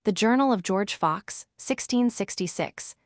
The Journal of George Fox, 1666,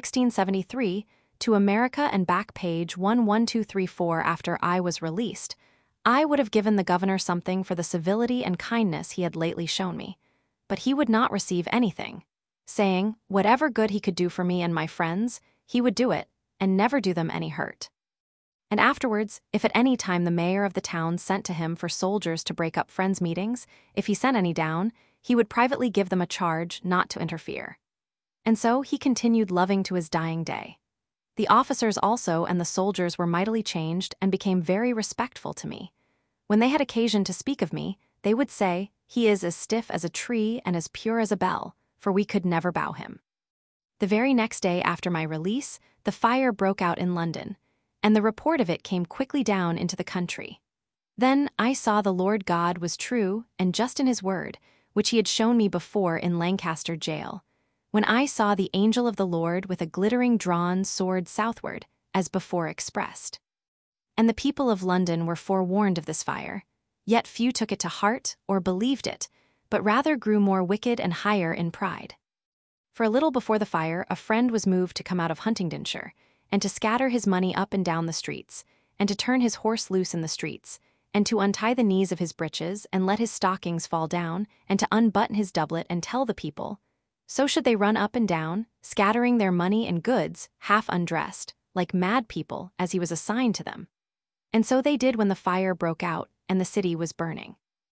1673, to America and back page 11234. After I was released, I would have given the governor something for the civility and kindness he had lately shown me, but he would not receive anything, saying, whatever good he could do for me and my friends, he would do it, and never do them any hurt. And afterwards, if at any time the mayor of the town sent to him for soldiers to break up friends' meetings, if he sent any down, he would privately give them a charge not to interfere. And so he continued loving to his dying day. The officers also and the soldiers were mightily changed and became very respectful to me. When they had occasion to speak of me, they would say, he is as stiff as a tree and as pure as a bell, for we could never bow him. The very next day after my release, the fire broke out in London, and the report of it came quickly down into the country. Then I saw the Lord God was true and just in his word, which he had shown me before in Lancaster jail, when I saw the angel of the Lord with a glittering drawn sword southward, as before expressed. And the people of London were forewarned of this fire, yet few took it to heart or believed it, but rather grew more wicked and higher in pride. For a little before the fire, a friend was moved to come out of Huntingdonshire, and to scatter his money up and down the streets, and to turn his horse loose in the streets, and to untie the knees of his breeches and let his stockings fall down, and to unbutton his doublet and tell the people, so should they run up and down, scattering their money and goods, half undressed, like mad people, as he was assigned to them. And so they did when the fire broke out, and the city was burning.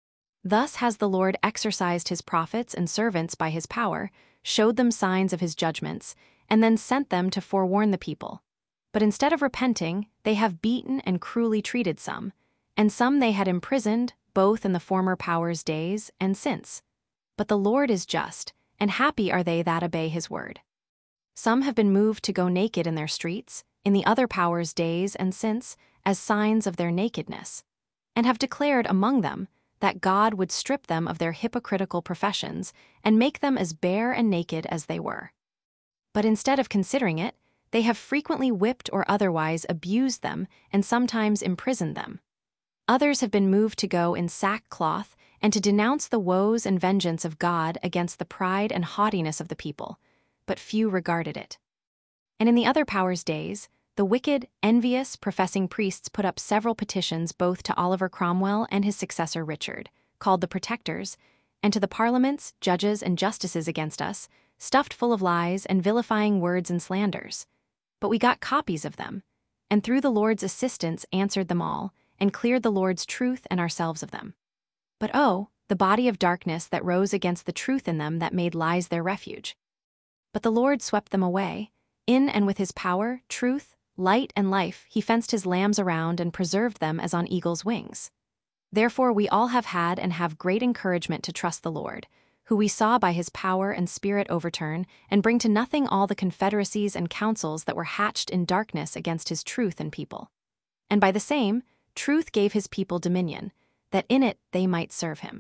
Thus has the Lord exercised his prophets and servants by his power, showed them signs of his judgments, and then sent them to forewarn the people. But instead of repenting, they have beaten and cruelly treated some, and some they had imprisoned, both in the former power's days and since. But the Lord is just, and happy are they that obey his word. Some have been moved to go naked in their streets, in the other power's days and since, as signs of their nakedness, and have declared among them that God would strip them of their hypocritical professions and make them as bare and naked as they were. But instead of considering it, they have frequently whipped or otherwise abused them and sometimes imprisoned them. Others have been moved to go in sackcloth and to denounce the woes and vengeance of God against the pride and haughtiness of the people, but few regarded it. And in the other power's days, the wicked, envious, professing priests put up several petitions both to Oliver Cromwell and his successor Richard, called the Protectors, and to the parliaments, judges, and justices against us, stuffed full of lies and vilifying words and slanders. But we got copies of them, and through the Lord's assistance answered them all, and cleared the Lord's truth and ourselves of them. But oh, the body of darkness that rose against the truth in them that made lies their refuge. But the Lord swept them away, in and with his power, truth, light, and life, he fenced his lambs around and preserved them as on eagle's wings. Therefore we all have had and have great encouragement to trust the Lord, who we saw by his power and spirit overturn and bring to nothing all the confederacies and councils that were hatched in darkness against his truth and people. And by the same, truth gave his people dominion, that in it they might serve him.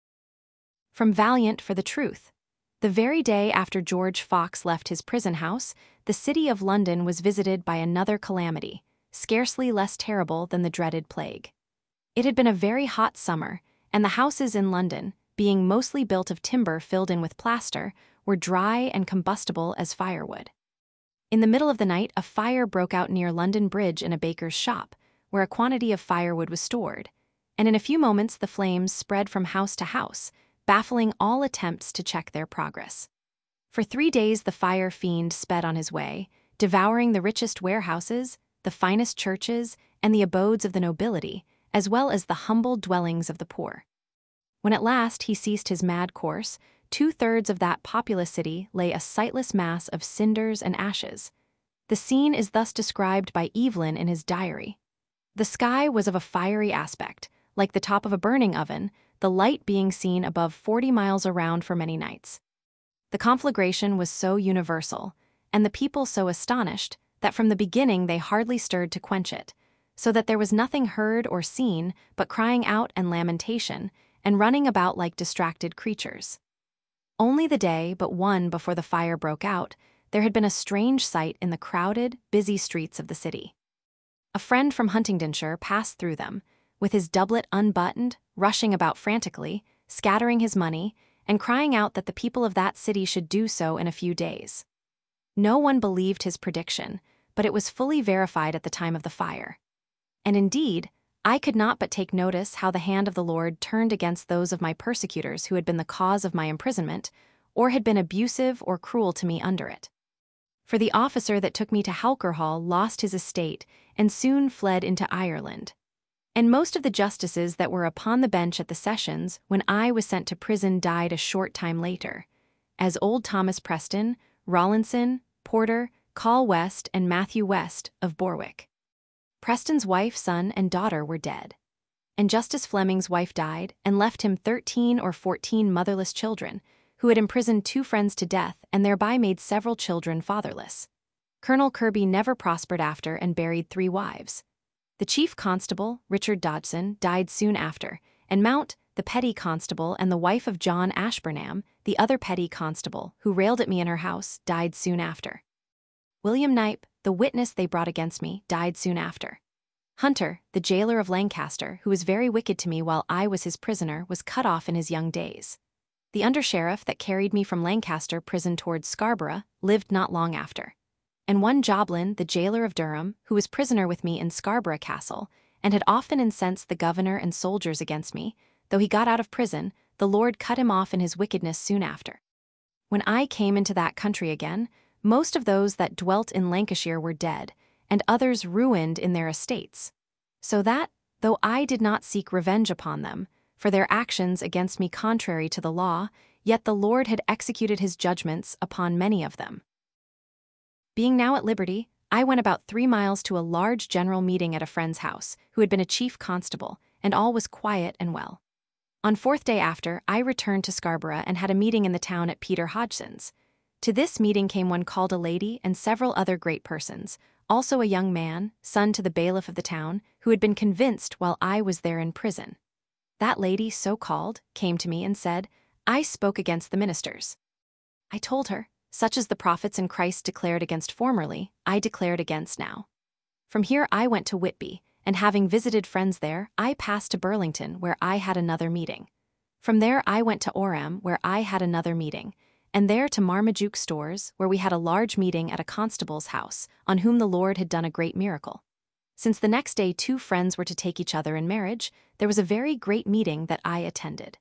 From Valiant for the Truth. The very day after George Fox left his prison house, the city of London was visited by another calamity, scarcely less terrible than the dreaded plague. It had been a very hot summer, and the houses in London, being mostly built of timber filled in with plaster, were dry and combustible as firewood. In the middle of the night, a fire broke out near London Bridge in a baker's shop, where a quantity of firewood was stored, and in a few moments the flames spread from house to house, baffling all attempts to check their progress. For 3 days the fire fiend sped on his way, devouring the richest warehouses, the finest churches, and the abodes of the nobility, as well as the humble dwellings of the poor. When at last he ceased his mad course, 2/3 of that populous city lay a sightless mass of cinders and ashes. The scene is thus described by Evelyn in his diary. The sky was of a fiery aspect, like the top of a burning oven, the light being seen above 40 miles around for many nights. The conflagration was so universal, and the people so astonished, that from the beginning they hardly stirred to quench it, so that there was nothing heard or seen but crying out and lamentation, and running about like distracted creatures. Only the day but one before the fire broke out, there had been a strange sight in the crowded, busy streets of the city. A friend from Huntingdonshire passed through them, with his doublet unbuttoned, rushing about frantically, scattering his money, and crying out that the people of that city should do so in a few days. No one believed his prediction, but it was fully verified at the time of the fire. And indeed, I could not but take notice how the hand of the Lord turned against those of my persecutors who had been the cause of my imprisonment, or had been abusive or cruel to me under it. For the officer that took me to Howker Hall lost his estate and soon fled into Ireland. And most of the justices that were upon the bench at the sessions when I was sent to prison died a short time later, as old Thomas Preston, Rawlinson, Porter, Call West, and Matthew West of Borwick. Preston's wife, son, and daughter were dead. And Justice Fleming's wife died and left him 13 or 14 motherless children, who had imprisoned 2 friends to death and thereby made several children fatherless. Colonel Kirby never prospered after and buried 3 wives. The chief constable, Richard Dodson, died soon after, and Mount, the petty constable, and the wife of John Ashburnham, the other petty constable, who railed at me in her house, died soon after. William Knipe, the witness they brought against me, died soon after. Hunter, the jailer of Lancaster, who was very wicked to me while I was his prisoner, was cut off in his young days. The undersheriff that carried me from Lancaster prison towards Scarborough lived not long after. And one Joblin, the jailer of Durham, who was prisoner with me in Scarborough Castle, and had often incensed the governor and soldiers against me, though he got out of prison, the Lord cut him off in his wickedness soon after. When I came into that country again, most of those that dwelt in Lancashire were dead, and others ruined in their estates. So that, though I did not seek revenge upon them, for their actions against me contrary to the law, yet the Lord had executed his judgments upon many of them. Being now at liberty, I went about 3 miles to a large general meeting at a friend's house, who had been a chief constable, and all was quiet and well. On 4th day after, I returned to Scarborough and had a meeting in the town at Peter Hodgson's. To this meeting came one called a lady and several other great persons, also a young man, son to the bailiff of the town, who had been convinced while I was there in prison. That lady, so called, came to me and said, I spoke against the ministers. I told her, such as the prophets and Christ declared against formerly, I declared against now. From here I went to Whitby, and having visited friends there, I passed to Burlington, where I had another meeting. From there I went to Orham, where I had another meeting, and there to Marmaduke Stores, where we had a large meeting at a constable's house, on whom the Lord had done a great miracle. Since the next day 2 friends were to take each other in marriage, there was a very great meeting that I attended.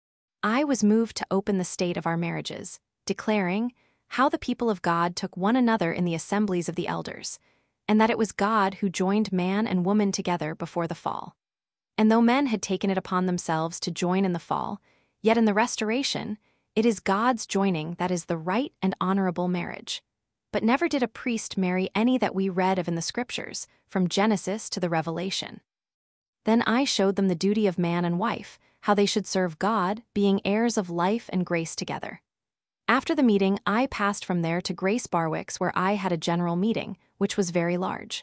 I was moved to open the state of our marriages, declaring how the people of God took one another in the assemblies of the elders, and that it was God who joined man and woman together before the fall. And though men had taken it upon themselves to join in the fall, yet in the restoration, it is God's joining that is the right and honorable marriage. But never did a priest marry any that we read of in the Scriptures, from Genesis to the Revelation. Then I showed them the duty of man and wife, how they should serve God, being heirs of life and grace together. After the meeting, I passed from there to Grace Barwick's, where I had a general meeting, which was very large.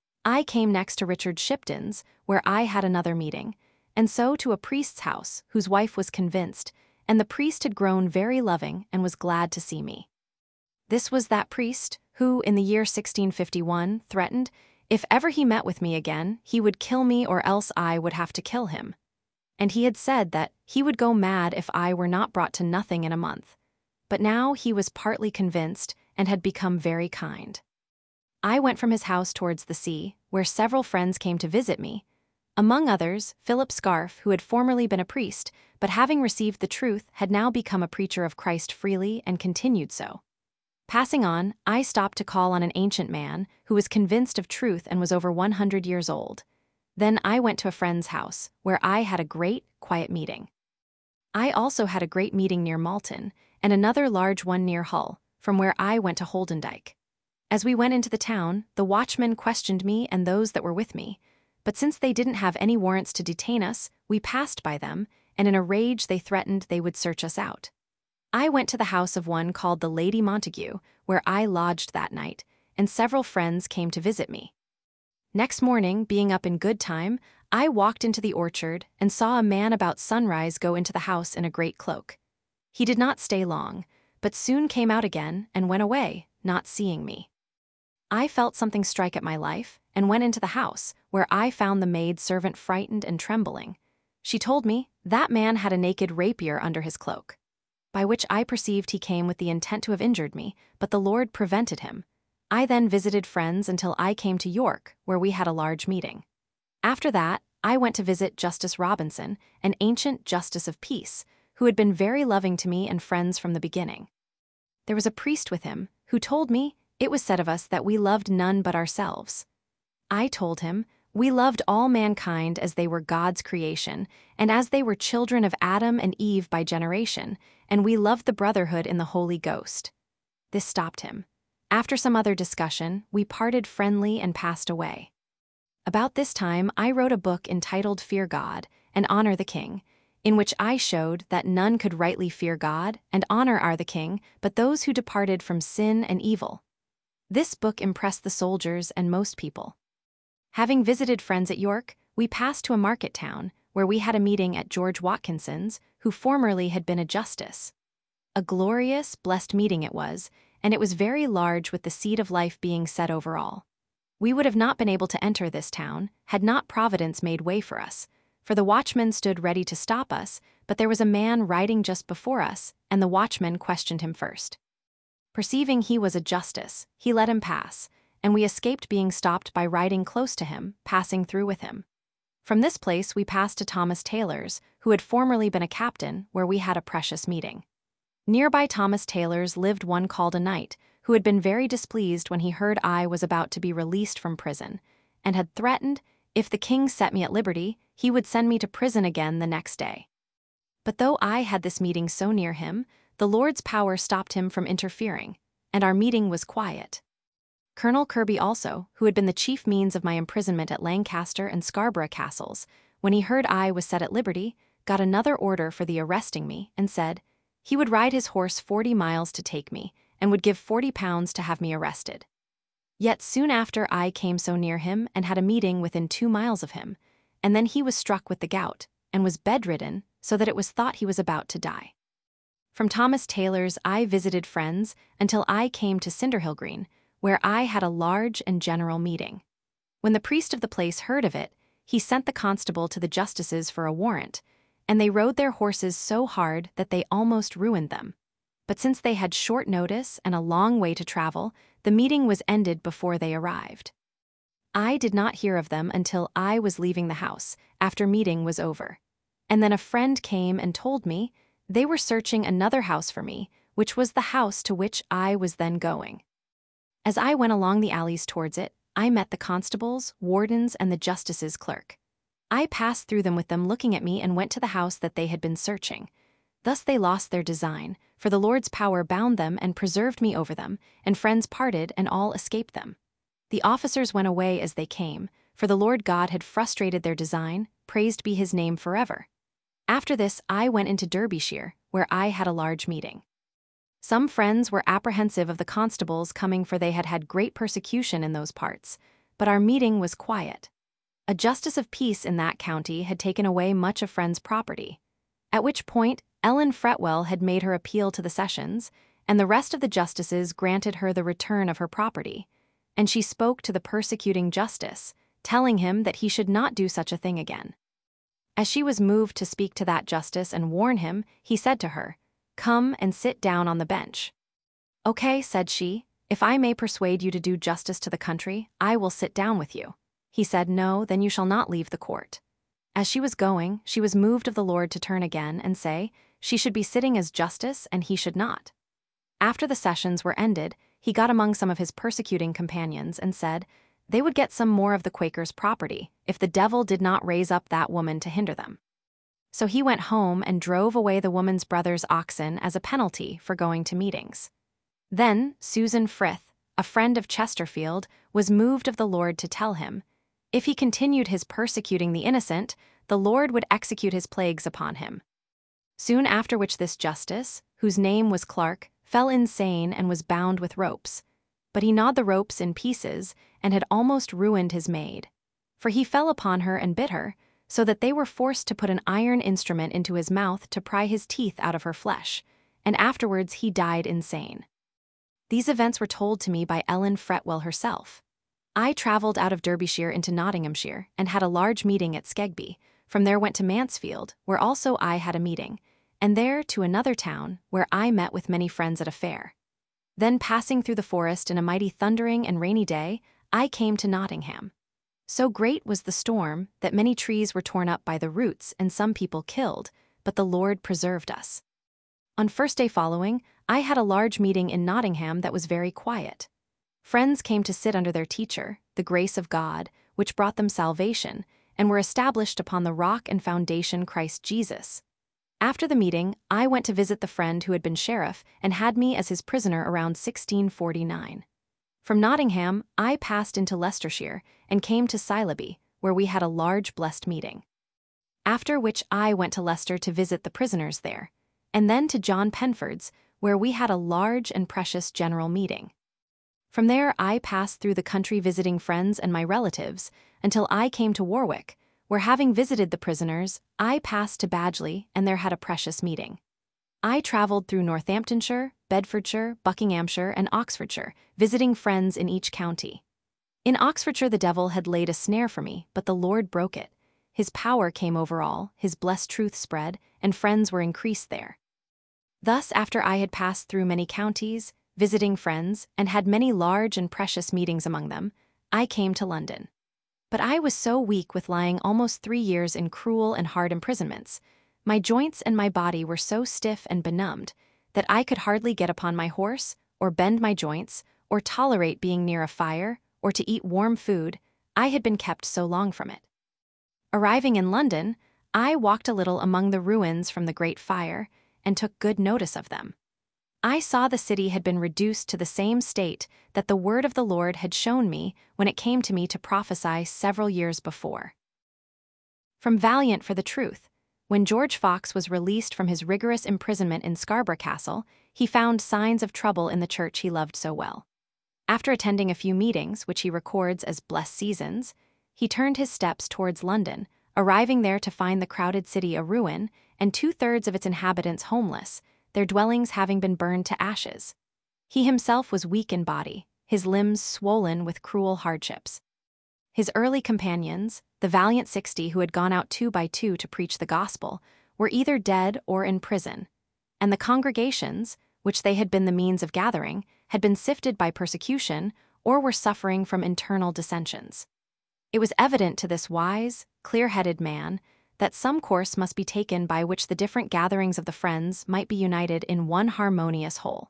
I came next to Richard Shipton's, where I had another meeting, and so to a priest's house, whose wife was convinced, and the priest had grown very loving and was glad to see me. This was that priest who, in the year 1651, threatened, if ever he met with me again, he would kill me or else I would have to kill him. And he had said that he would go mad if I were not brought to nothing in a month. But now he was partly convinced and had become very kind. I went from his house towards the sea, where several friends came to visit me. Among others, Philip Scarfe, who had formerly been a priest, but having received the truth, had now become a preacher of Christ freely and continued so. Passing on, I stopped to call on an ancient man who was convinced of truth and was over 100 years old. Then I went to a friend's house, where I had a great, quiet meeting. I also had a great meeting near Malton, and another large one near Hull, from where I went to Holdendike. As we went into the town, the watchmen questioned me and those that were with me, but since they didn't have any warrants to detain us, we passed by them, and in a rage they threatened they would search us out. I went to the house of one called the Lady Montague, where I lodged that night, and several friends came to visit me. Next morning, being up in good time, I walked into the orchard and saw a man about sunrise go into the house in a great cloak. He did not stay long, but soon came out again and went away, not seeing me. I felt something strike at my life, and went into the house, where I found the maid servant frightened and trembling. She told me that man had a naked rapier under his cloak. by which I perceived he came with the intent to have injured me, but the Lord prevented him. I then visited friends until I came to York, where we had a large meeting. After that, I went to visit Justice Robinson, an ancient justice of peace, who had been very loving to me and friends from the beginning. There was a priest with him, who told me it was said of us that we loved none but ourselves. I told him, we loved all mankind as they were God's creation, and as they were children of Adam and Eve by generation, and we loved the brotherhood in the Holy Ghost. This stopped him. After some other discussion, we parted friendly and passed away. About this time, I wrote a book entitled Fear God and Honor the King, in which I showed that none could rightly fear God and honor the King but those who departed from sin and evil. This book impressed the soldiers and most people. Having visited friends at York, we passed to a market town, where we had a meeting at George Watkinson's, who formerly had been a justice. A glorious, blessed meeting it was, and it was very large, with the seed of life being set over all. We would have not been able to enter this town, had not Providence made way for us, for the watchman stood ready to stop us, but there was a man riding just before us, and the watchman questioned him first. Perceiving he was a justice, he let him pass, and we escaped being stopped by riding close to him, passing through with him. From this place we passed to Thomas Taylor's, who had formerly been a captain, where we had a precious meeting. Nearby Thomas Taylor's lived one called a knight, who had been very displeased when he heard I was about to be released from prison, and had threatened, if the king set me at liberty, he would send me to prison again the next day. But though I had this meeting so near him, the Lord's power stopped him from interfering, and our meeting was quiet. Colonel Kirby also, who had been the chief means of my imprisonment at Lancaster and Scarborough castles, when he heard I was set at liberty, got another order for the arresting me, and said he would ride his horse 40 miles to take me, and would give £40 to have me arrested. Yet soon after I came so near him and had a meeting within 2 miles of him, and then he was struck with the gout, and was bedridden, so that it was thought he was about to die. From Thomas Taylor's I visited friends until I came to Cinderhill Green, where I had a large and general meeting. When the priest of the place heard of it, he sent the constable to the justices for a warrant, and they rode their horses so hard that they almost ruined them. But since they had short notice and a long way to travel, the meeting was ended before they arrived. I did not hear of them until I was leaving the house, after meeting was over. And then a friend came and told me they were searching another house for me, which was the house to which I was then going. As I went along the alleys towards it, I met the constables, wardens, and the justice's clerk. I passed through them with them looking at me and went to the house that they had been searching. Thus they lost their design, for the Lord's power bound them and preserved me over them, and friends parted and all escaped them. The officers went away as they came, for the Lord God had frustrated their design, praised be his name forever. After this I went into Derbyshire, where I had a large meeting. Some friends were apprehensive of the constables coming, for they had had great persecution in those parts, but our meeting was quiet. A justice of peace in that county had taken away much of friends' property, at which point Ellen Fretwell had made her appeal to the sessions, and the rest of the justices granted her the return of her property, and she spoke to the persecuting justice, telling him that he should not do such a thing again. As she was moved to speak to that justice and warn him, he said to her, "Come and sit down on the bench." "Okay," said she, "if I may persuade you to do justice to the country, I will sit down with you." He said, "No, then you shall not leave the court." As she was going, she was moved of the Lord to turn again and say she should be sitting as justice and he should not. After the sessions were ended, he got among some of his persecuting companions and said they would get some more of the Quakers' property if the devil did not raise up that woman to hinder them. So he went home and drove away the woman's brother's oxen as a penalty for going to meetings. Then Susan Frith, a friend of Chesterfield, was moved of the Lord to tell him, if he continued his persecuting the innocent, the Lord would execute his plagues upon him. Soon after which this justice, whose name was Clark, fell insane and was bound with ropes. But he gnawed the ropes in pieces and had almost ruined his maid. For he fell upon her and bit her, so that they were forced to put an iron instrument into his mouth to pry his teeth out of her flesh, and afterwards he died insane. These events were told to me by Ellen Fretwell herself. I travelled out of Derbyshire into Nottinghamshire and had a large meeting at Skegby. From there went to Mansfield, where also I had a meeting, and there to another town where I met with many friends at a fair. Then passing through the forest in a mighty thundering and rainy day, I came to Nottingham. So great was the storm that many trees were torn up by the roots and some people killed, but the Lord preserved us. On first day following, I had a large meeting in Nottingham that was very quiet. Friends came to sit under their teacher, the grace of God, which brought them salvation, and were established upon the rock and foundation Christ Jesus. After the meeting, I went to visit the friend who had been sheriff and had me as his prisoner around 1649. From Nottingham, I passed into Leicestershire and came to Silaby, where we had a large blessed meeting. After which I went to Leicester to visit the prisoners there, and then to John Penford's, where we had a large and precious general meeting. From there I passed through the country visiting friends and my relatives until I came to Warwick, where having visited the prisoners, I passed to Badgley and there had a precious meeting. I travelled through Northamptonshire, Bedfordshire, Buckinghamshire, and Oxfordshire, visiting friends in each county. In Oxfordshire the devil had laid a snare for me, but the Lord broke it. His power came over all, his blessed truth spread, and friends were increased there. Thus, after I had passed through many counties, visiting friends, and had many large and precious meetings among them, I came to London. But I was so weak with lying almost 3 years in cruel and hard imprisonments, my joints and my body were so stiff and benumbed, that I could hardly get upon my horse, or bend my joints, or tolerate being near a fire, or to eat warm food, I had been kept so long from it. Arriving in London, I walked a little among the ruins from the great fire, and took good notice of them. I saw the city had been reduced to the same state that the word of the Lord had shown me when it came to me to prophesy several years before. From Valiant for the Truth, when George Fox was released from his rigorous imprisonment in Scarborough Castle, he found signs of trouble in the church he loved so well. After attending a few meetings, which he records as blessed seasons, he turned his steps towards London, arriving there to find the crowded city a ruin and 2/3 of its inhabitants homeless, their dwellings having been burned to ashes. He himself was weak in body, his limbs swollen with cruel hardships. His early companions, the valiant 60 who had gone out 2 by 2 to preach the gospel, were either dead or in prison, and the congregations, which they had been the means of gathering, had been sifted by persecution or were suffering from internal dissensions. It was evident to this wise, clear-headed man that some course must be taken by which the different gatherings of the friends might be united in one harmonious whole.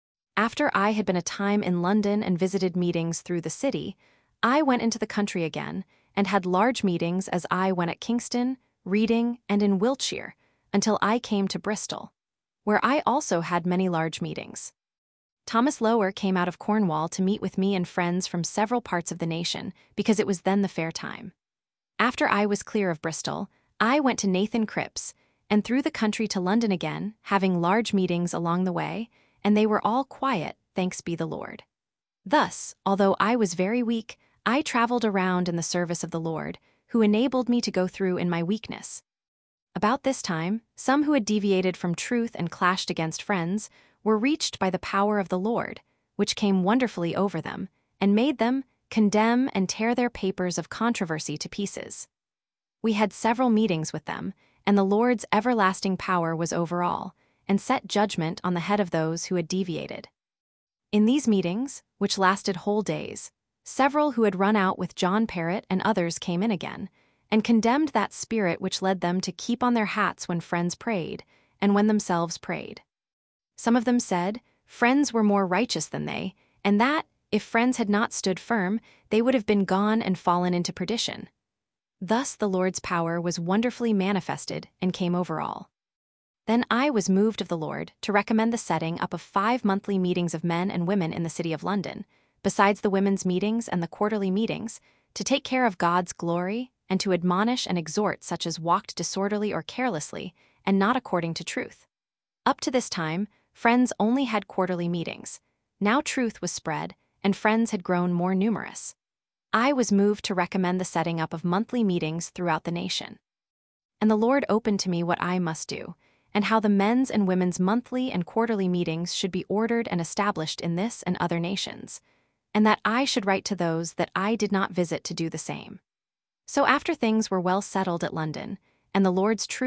After I had been a time in London and visited meetings through the city, I went into the country again and had large meetings as I went at Kingston, Reading, and in Wiltshire, until I came to Bristol, where I also had many large meetings. Thomas Lower came out of Cornwall to meet with me and friends from several parts of the nation, because it was then the fair time. After I was clear of Bristol, I went to Nathan Cripps, and through the country to London again, having large meetings along the way, and they were all quiet, thanks be the Lord. Thus, although I was very weak, I traveled around in the service of the Lord, who enabled me to go through in my weakness. About this time, some who had deviated from truth and clashed against friends were reached by the power of the Lord, which came wonderfully over them, and made them condemn and tear their papers of controversy to pieces. We had several meetings with them, and the Lord's everlasting power was over all, and set judgment on the head of those who had deviated. In these meetings, which lasted whole days, several who had run out with John Perrott and others came in again, and condemned that spirit which led them to keep on their hats when friends prayed, and when themselves prayed. Some of them said, friends were more righteous than they, and that, if friends had not stood firm, they would have been gone and fallen into perdition. Thus the Lord's power was wonderfully manifested and came over all. Then I was moved of the Lord to recommend the setting up of 5 monthly meetings of men and women in the city of London, besides the women's meetings and the quarterly meetings, to take care of God's glory and to admonish and exhort such as walked disorderly or carelessly and not according to truth. Up to this time, friends only had quarterly meetings. Now truth was spread, and friends had grown more numerous. I was moved to recommend the setting up of monthly meetings throughout the nation. And the Lord opened to me what I must do, and how the men's and women's monthly and quarterly meetings should be ordered and established in this and other nations, and that I should write to those that I did not visit to do the same. So after things were well settled at London, and the Lord's truth,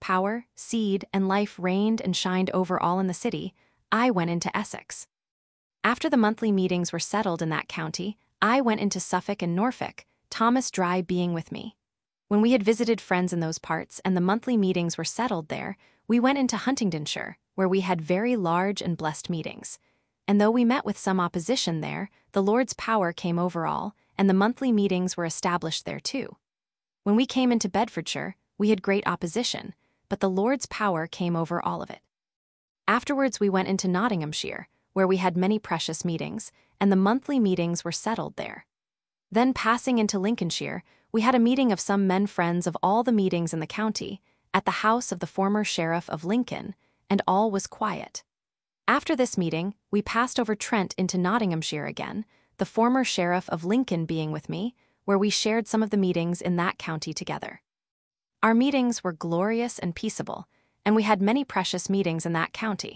power, seed, and life reigned and shined over all in the city, I went into Essex. After the monthly meetings were settled in that county, I went into Suffolk and Norfolk, Thomas Dry being with me. When we had visited friends in those parts and the monthly meetings were settled there, we went into Huntingdonshire, where we had very large and blessed meetings. And though we met with some opposition there, the Lord's power came over all, and the monthly meetings were established there too. When we came into Bedfordshire, we had great opposition, but the Lord's power came over all of it. Afterwards we went into Nottinghamshire, where we had many precious meetings, and the monthly meetings were settled there. Then passing into Lincolnshire, we had a meeting of some men friends of all the meetings in the county, at the house of the former Sheriff of Lincoln, and all was quiet. After this meeting, we passed over Trent into Nottinghamshire again, the former Sheriff of Lincoln being with me, where we shared some of the meetings in that county together. Our meetings were glorious and peaceable, and we had many precious meetings in that county.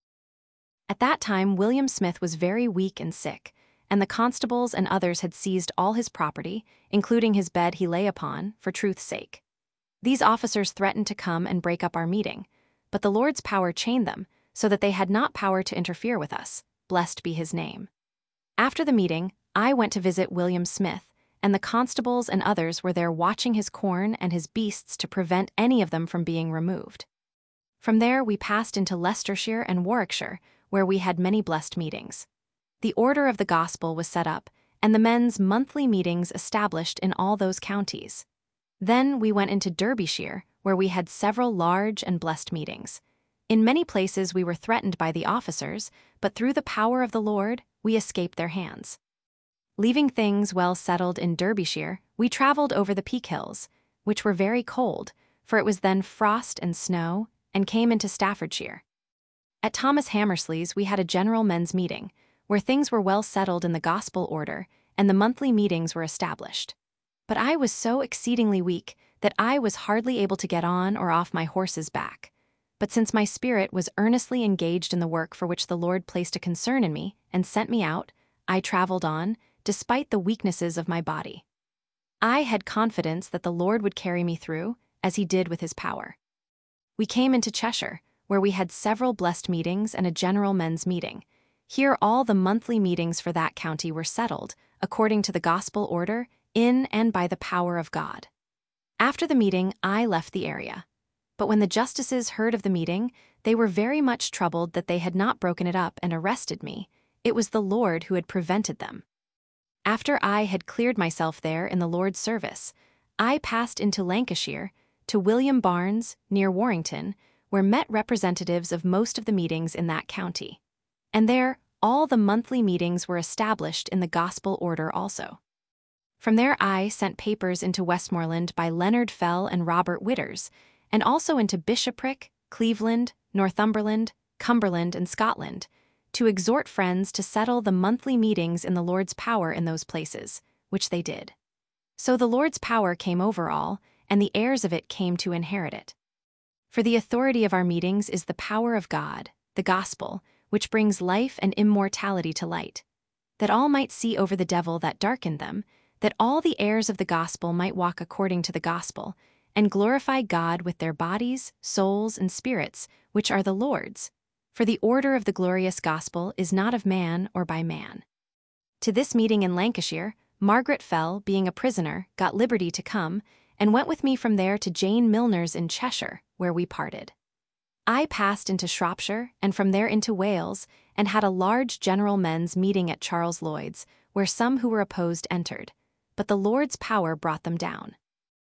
At that time William Smith was very weak and sick, and the constables and others had seized all his property, including his bed he lay upon, for truth's sake. These officers threatened to come and break up our meeting, but the Lord's power chained them, so that they had not power to interfere with us, blessed be his name. After the meeting, I went to visit William Smith, and the constables and others were there watching his corn and his beasts to prevent any of them from being removed. From there we passed into Leicestershire and Warwickshire, where we had many blessed meetings. The order of the gospel was set up, and the men's monthly meetings established in all those counties. Then we went into Derbyshire, where we had several large and blessed meetings. In many places we were threatened by the officers, but through the power of the Lord, we escaped their hands. Leaving things well settled in Derbyshire, we traveled over the Peak Hills, which were very cold, for it was then frost and snow, and came into Staffordshire. At Thomas Hammersley's we had a general men's meeting, where things were well settled in the gospel order, and the monthly meetings were established. But I was so exceedingly weak that I was hardly able to get on or off my horse's back. But since my spirit was earnestly engaged in the work for which the Lord placed a concern in me and sent me out, I traveled on, despite the weaknesses of my body. I had confidence that the Lord would carry me through, as he did with his power. We came into Cheshire, where we had several blessed meetings and a general men's meeting. Here all the monthly meetings for that county were settled, according to the gospel order, in and by the power of God. After the meeting, I left the area. But when the justices heard of the meeting, they were very much troubled that they had not broken it up and arrested me. It was the Lord who had prevented them. After I had cleared myself there in the Lord's service, I passed into Lancashire, to William Barnes, near Warrington, where met representatives of most of the meetings in that county. And there, all the monthly meetings were established in the gospel order also. From there I sent papers into Westmoreland by Leonard Fell and Robert Witters, and also into Bishopric, Cleveland, Northumberland, Cumberland, and Scotland, to exhort friends to settle the monthly meetings in the Lord's power in those places, which they did. So the Lord's power came over all, and the heirs of it came to inherit it. For the authority of our meetings is the power of God, the gospel, which brings life and immortality to light, that all might see over the devil that darkened them, that all the heirs of the gospel might walk according to the gospel, and glorify God with their bodies, souls, and spirits, which are the Lord's. For the order of the glorious gospel is not of man or by man. To this meeting in Lancashire, Margaret Fell, being a prisoner, got liberty to come, and went with me from there to Jane Milner's in Cheshire, where we parted. I passed into Shropshire, and from there into Wales, and had a large general men's meeting at Charles Lloyd's, where some who were opposed entered, but the Lord's power brought them down.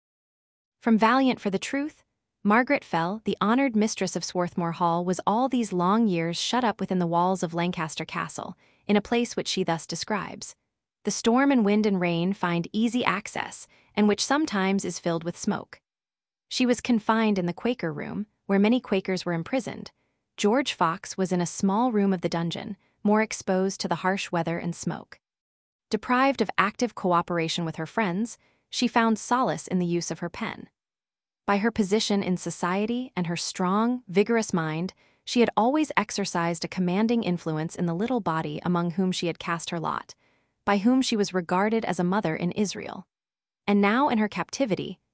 From Valiant for the Truth, Margaret Fell, the honoured mistress of Swarthmore Hall, was all these long years shut up within the walls of Lancaster Castle, in a place which she thus describes: the storm and wind and rain find easy access, and which sometimes is filled with smoke. She was confined in the Quaker room, where many Quakers were imprisoned. George Fox was in a small room of the dungeon, more exposed to the harsh weather and smoke. Deprived of active cooperation with her friends, she found solace in the use of her pen. By her position in society and her strong, vigorous mind, she had always exercised a commanding influence in the little body among whom she had cast her lot, by whom she was regarded as a mother in Israel. And now in her captivity,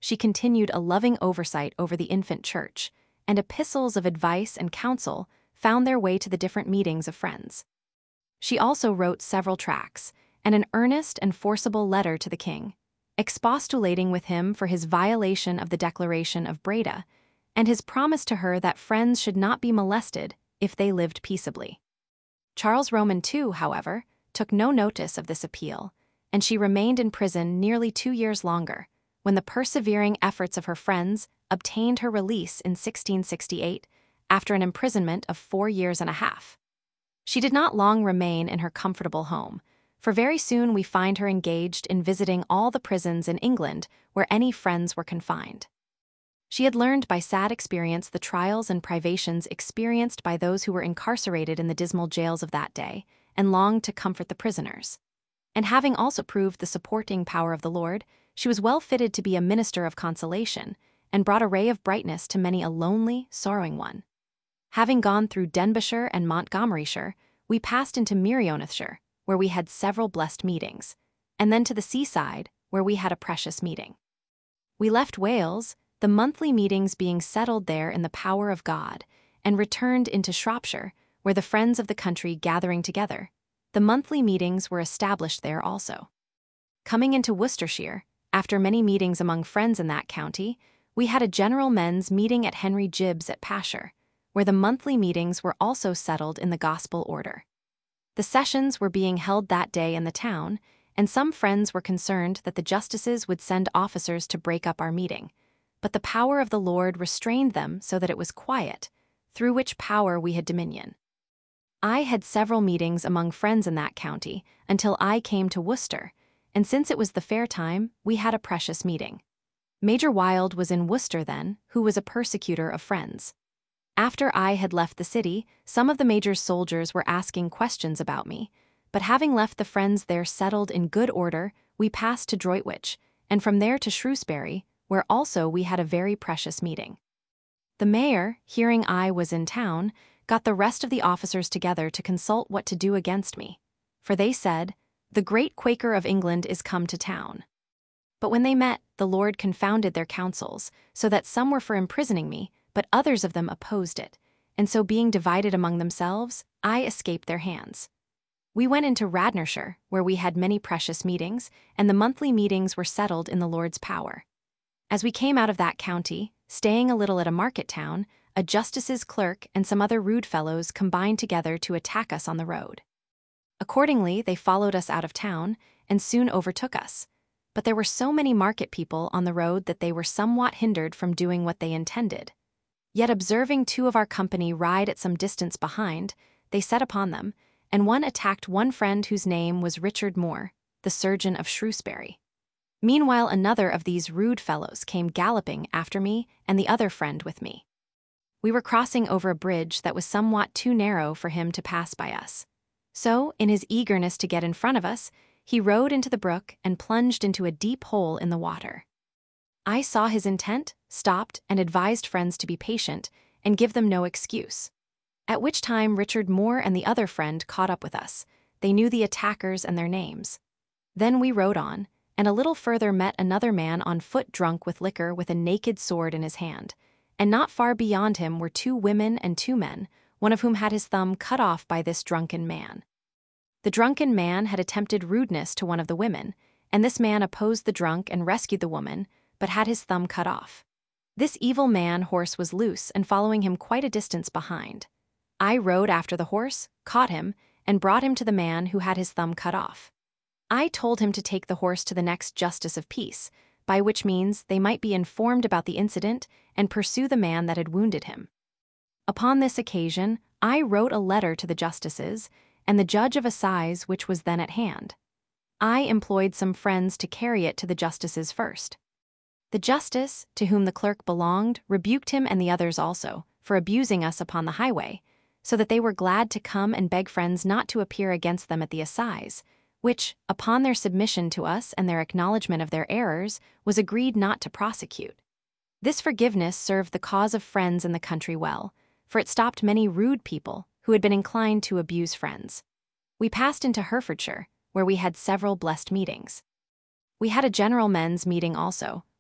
she continued a loving oversight over the infant church, and epistles of advice and counsel found their way to the different meetings of friends. She also wrote several tracts and an earnest and forcible letter to the king, expostulating with him for his violation of the Declaration of Breda and his promise to her that friends should not be molested if they lived peaceably. Charles Roman II, however, took no notice of this appeal, and she remained in prison nearly 2 years longer, when the persevering efforts of her friends obtained her release in 1668 after an imprisonment of 4 years and a half. She did not long remain in her comfortable home, for very soon we find her engaged in visiting all the prisons in England where any friends were confined. She had learned by sad experience the trials and privations experienced by those who were incarcerated in the dismal jails of that day, and longed to comfort the prisoners. And having also proved the supporting power of the Lord, she was well fitted to be a minister of consolation, and brought a ray of brightness to many a lonely, sorrowing one. Having gone through Denbighshire and Montgomeryshire, we passed into Merionethshire, where we had several blessed meetings, and then to the seaside, where we had a precious meeting. We left Wales, the monthly meetings being settled there in the power of God, and returned into Shropshire, where the friends of the country gathering together, the monthly meetings were established there also. Coming into Worcestershire, after many meetings among friends in that county, we had a general men's meeting at Henry Gibbs at Pashire, where the monthly meetings were also settled in the gospel order. The sessions were being held that day in the town, and some friends were concerned that the justices would send officers to break up our meeting, but the power of the Lord restrained them so that it was quiet, through which power we had dominion. I had several meetings among friends in that county until I came to Worcester, and since it was the fair time, we had a precious meeting. Major Wilde was in Worcester then, who was a persecutor of friends. After I had left the city, some of the major's soldiers were asking questions about me, but having left the friends there settled in good order, we passed to Droitwich, and from there to Shrewsbury, where also we had a very precious meeting. The mayor, hearing I was in town, got the rest of the officers together to consult what to do against me, for they said, "The great Quaker of England is come to town." But when they met, the Lord confounded their counsels, so that some were for imprisoning me, but others of them opposed it, and so being divided among themselves, I escaped their hands. We went into Radnorshire, where we had many precious meetings, and the monthly meetings were settled in the Lord's power. As we came out of that county, staying a little at a market town, a justice's clerk and some other rude fellows combined together to attack us on the road. Accordingly, they followed us out of town, and soon overtook us. But there were so many market people on the road that they were somewhat hindered from doing what they intended. Yet observing 2 of our company ride at some distance behind, they set upon them, and one attacked one friend whose name was Richard Moore, the surgeon of Shrewsbury. Meanwhile another of these rude fellows came galloping after me and the other friend with me. We were crossing over a bridge that was somewhat too narrow for him to pass by us. So, in his eagerness to get in front of us, he rode into the brook and plunged into a deep hole in the water. I saw his intent, stopped, and advised friends to be patient and give them no excuse. At which time Richard Moore and the other friend caught up with us. They knew the attackers and their names. Then we rode on, and a little further met another man on foot drunk with liquor with a naked sword in his hand, and not far beyond him were 2 women and 2 men, one of whom had his thumb cut off by this drunken man. The drunken man had attempted rudeness to one of the women, and this man opposed the drunk and rescued the woman, but had his thumb cut off. This evil man horse was loose and following him quite a distance behind. I rode after the horse, caught him, and brought him to the man who had his thumb cut off. I told him to take the horse to the next justice of peace, by which means they might be informed about the incident and pursue the man that had wounded him. Upon this occasion, I wrote a letter to the justices and the judge of assize which was then at hand. I employed some friends to carry it to the justices first. The justice, to whom the clerk belonged, rebuked him and the others also, for abusing us upon the highway, so that they were glad to come and beg friends not to appear against them at the assize, which, upon their submission to us and their acknowledgment of their errors, was agreed not to prosecute. This forgiveness served the cause of friends in the country well, for it stopped many rude people who had been inclined to abuse friends. We passed into Herefordshire, where we had several blessed meetings. We had a general men's meeting also,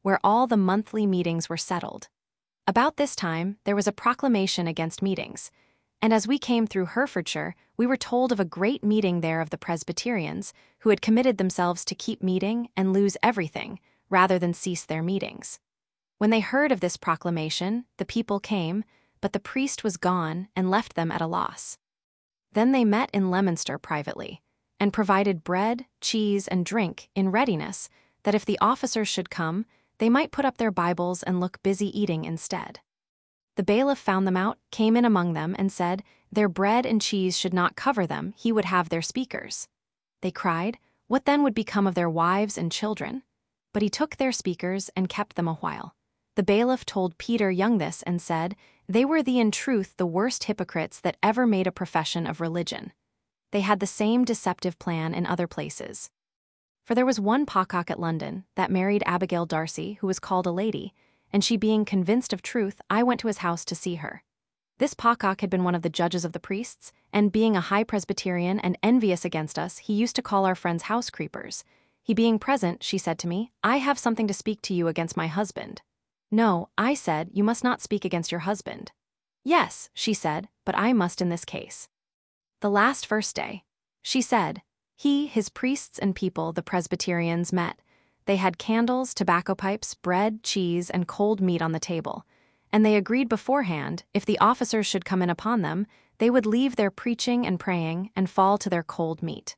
where all the monthly meetings were settled. About this time, there was a proclamation against meetings, and as we came through Herefordshire, we were told of a great meeting there of the Presbyterians, who had committed themselves to keep meeting and lose everything, rather than cease their meetings. When they heard of this proclamation, the people came, but the priest was gone and left them at a loss. Then they met in Leominster privately, and provided bread, cheese, and drink in readiness, that if the officers should come, they might put up their Bibles and look busy eating instead. The bailiff found them out, came in among them, and said, their bread and cheese should not cover them, he would have their speakers. They cried, what then would become of their wives and children? But he took their speakers and kept them a while. The bailiff told Peter Young this and said, they were in truth the worst hypocrites that ever made a profession of religion. They had the same deceptive plan in other places. For there was one Pocock at London that married Abigail Darcy, who was called a lady, and she being convinced of truth, I went to his house to see her. This Pocock had been one of the judges of the priests, and being a high Presbyterian and envious against us, he used to call our friends house creepers. He being present, she said to me, I have something to speak to you against my husband. No, I said, you must not speak against your husband. Yes, she said, but I must in this case. The last first day, she said, he, his priests and people, the Presbyterians, met. They had candles, tobacco pipes, bread, cheese, and cold meat on the table, and they agreed beforehand, if the officers should come in upon them, they would leave their preaching and praying and fall to their cold meat.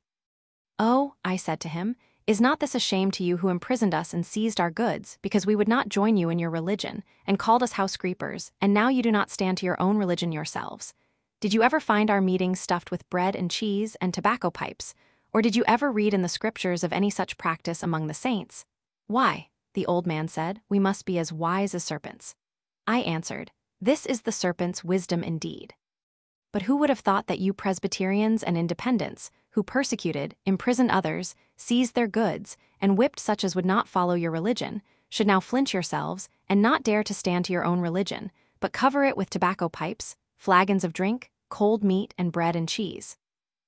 Oh, I said to him, is not this a shame to you who imprisoned us and seized our goods, because we would not join you in your religion, and called us house creepers, and now you do not stand to your own religion yourselves? Did you ever find our meetings stuffed with bread and cheese and tobacco pipes, or did you ever read in the scriptures of any such practice among the saints? Why, the old man said, we must be as wise as serpents. I answered, this is the serpent's wisdom indeed. But who would have thought that you Presbyterians and Independents, who persecuted, imprisoned others, seized their goods, and whipped such as would not follow your religion, should now flinch yourselves, and not dare to stand to your own religion, but cover it with tobacco pipes, flagons of drink, cold meat, and bread and cheese?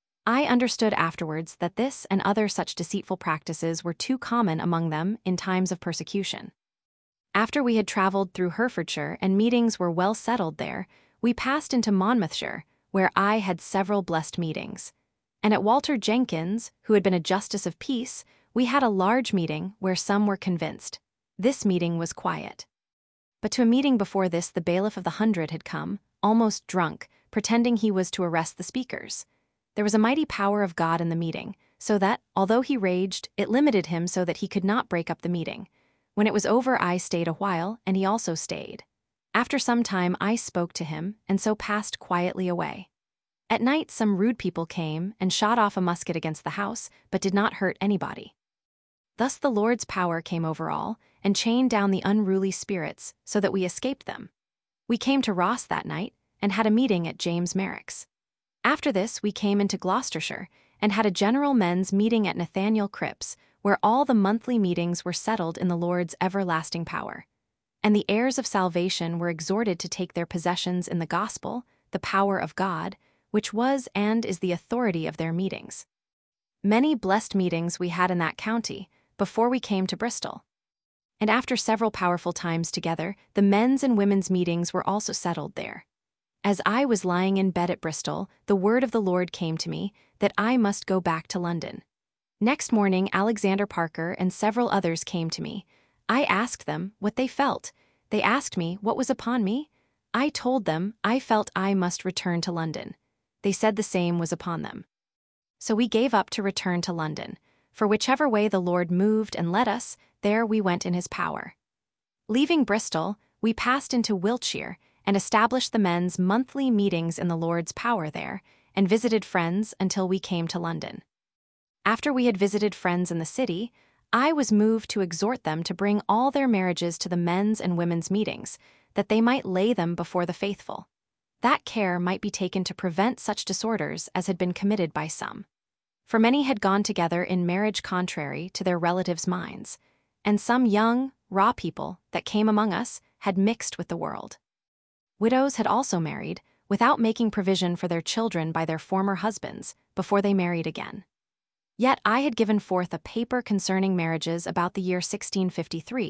I understood afterwards that this and other such deceitful practices were too common among them in times of persecution. After we had traveled through Herefordshire and meetings were well settled there, we passed into Monmouthshire, where I had several blessed meetings. And at Walter Jenkins, who had been a justice of peace, we had a large meeting where some were convinced. This meeting was quiet. But to a meeting before this the bailiff of the 100 had come, almost drunk, pretending he was to arrest the speakers. There was a mighty power of God in the meeting, so that, although he raged, it limited him so that he could not break up the meeting. When it was over I stayed a while, and he also stayed. After some time I spoke to him, and so passed quietly away. At night some rude people came and shot off a musket against the house, but did not hurt anybody. Thus the Lord's power came over all, and chained down the unruly spirits, so that we escaped them. We came to Ross that night, and had a meeting at James Merrick's. After this we came into Gloucestershire, and had a general men's meeting at Nathaniel Cripps, where all the monthly meetings were settled in the Lord's everlasting power. And the heirs of salvation were exhorted to take their possessions in the gospel, the power of God, which was and is the authority of their meetings. Many blessed meetings we had in that county, before we came to Bristol. And after several powerful times together, the men's and women's meetings were also settled there. As I was lying in bed at Bristol, the word of the Lord came to me that I must go back to London. Next morning Alexander Parker and several others came to me. I asked them what they felt. They asked me what was upon me. I told them I felt I must return to London. They said the same was upon them. So we gave up to return to London, for whichever way the Lord moved and led us, there we went in his power. Leaving Bristol, we passed into Wiltshire, and established the men's monthly meetings in the Lord's power there, and visited friends until we came to London. After we had visited friends in the city, I was moved to exhort them to bring all their marriages to the men's and women's meetings, that they might lay them before the faithful. That care might be taken to prevent such disorders as had been committed by some. For many had gone together in marriage contrary to their relatives' minds, and some young, raw people that came among us had mixed with the world. Widows had also married, without making provision for their children by their former husbands, before they married again. Yet I had given forth a paper concerning marriages about the year 1653,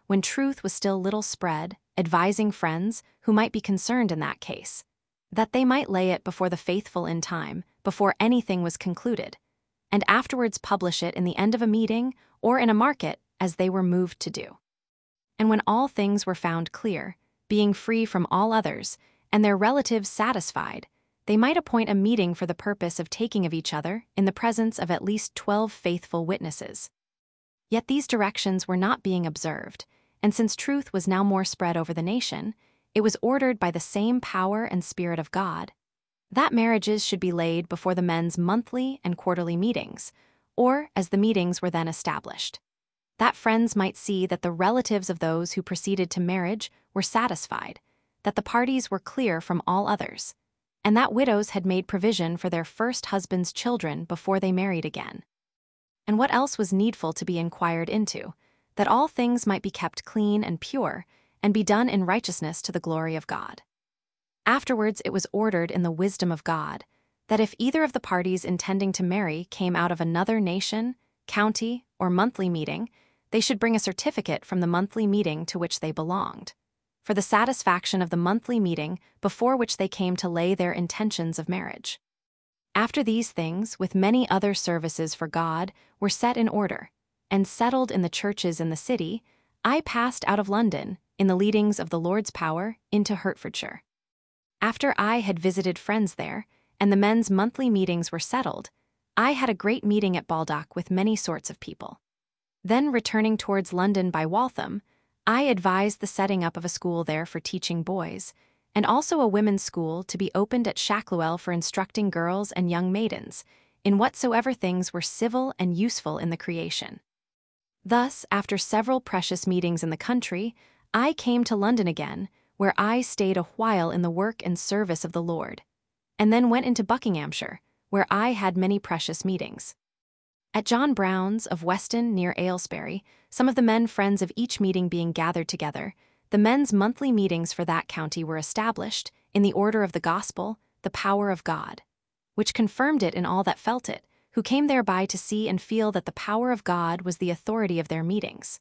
when truth was still little spread, advising friends who might be concerned in that case, that they might lay it before the faithful in time, before anything was concluded, and afterwards publish it in the end of a meeting or in a market as they were moved to do. And when all things were found clear, being free from all others, and their relatives satisfied, they might appoint a meeting for the purpose of taking of each other in the presence of at least 12 faithful witnesses. Yet these directions were not being observed, and since truth was now more spread over the nation, it was ordered by the same power and Spirit of God that marriages should be laid before the men's monthly and quarterly meetings, or as the meetings were then established, that friends might see that the relatives of those who proceeded to marriage were satisfied, that the parties were clear from all others, and that widows had made provision for their first husband's children before they married again. And what else was needful to be inquired into, that all things might be kept clean and pure, and be done in righteousness to the glory of God. Afterwards it was ordered in the wisdom of God, that if either of the parties intending to marry came out of another nation, county, or monthly meeting, they should bring a certificate from the monthly meeting to which they belonged, for the satisfaction of the monthly meeting before which they came to lay their intentions of marriage. After these things, with many other services for God, were set in order, and settled in the churches in the city, I passed out of London, in the leadings of the Lord's power, into Hertfordshire. After I had visited friends there, and the men's monthly meetings were settled, I had a great meeting at Baldock with many sorts of people. Then returning towards London by Waltham, I advised the setting up of a school there for teaching boys, and also a women's school to be opened at Shacklewell for instructing girls and young maidens, in whatsoever things were civil and useful in the creation. Thus, after several precious meetings in the country, I came to London again, where I stayed a while in the work and service of the Lord, and then went into Buckinghamshire, where I had many precious meetings. At John Brown's of Weston near Aylesbury, some of the men friends of each meeting being gathered together, the men's monthly meetings for that county were established, in the order of the gospel, the power of God, which confirmed it in all that felt it, who came thereby to see and feel that the power of God was the authority of their meetings.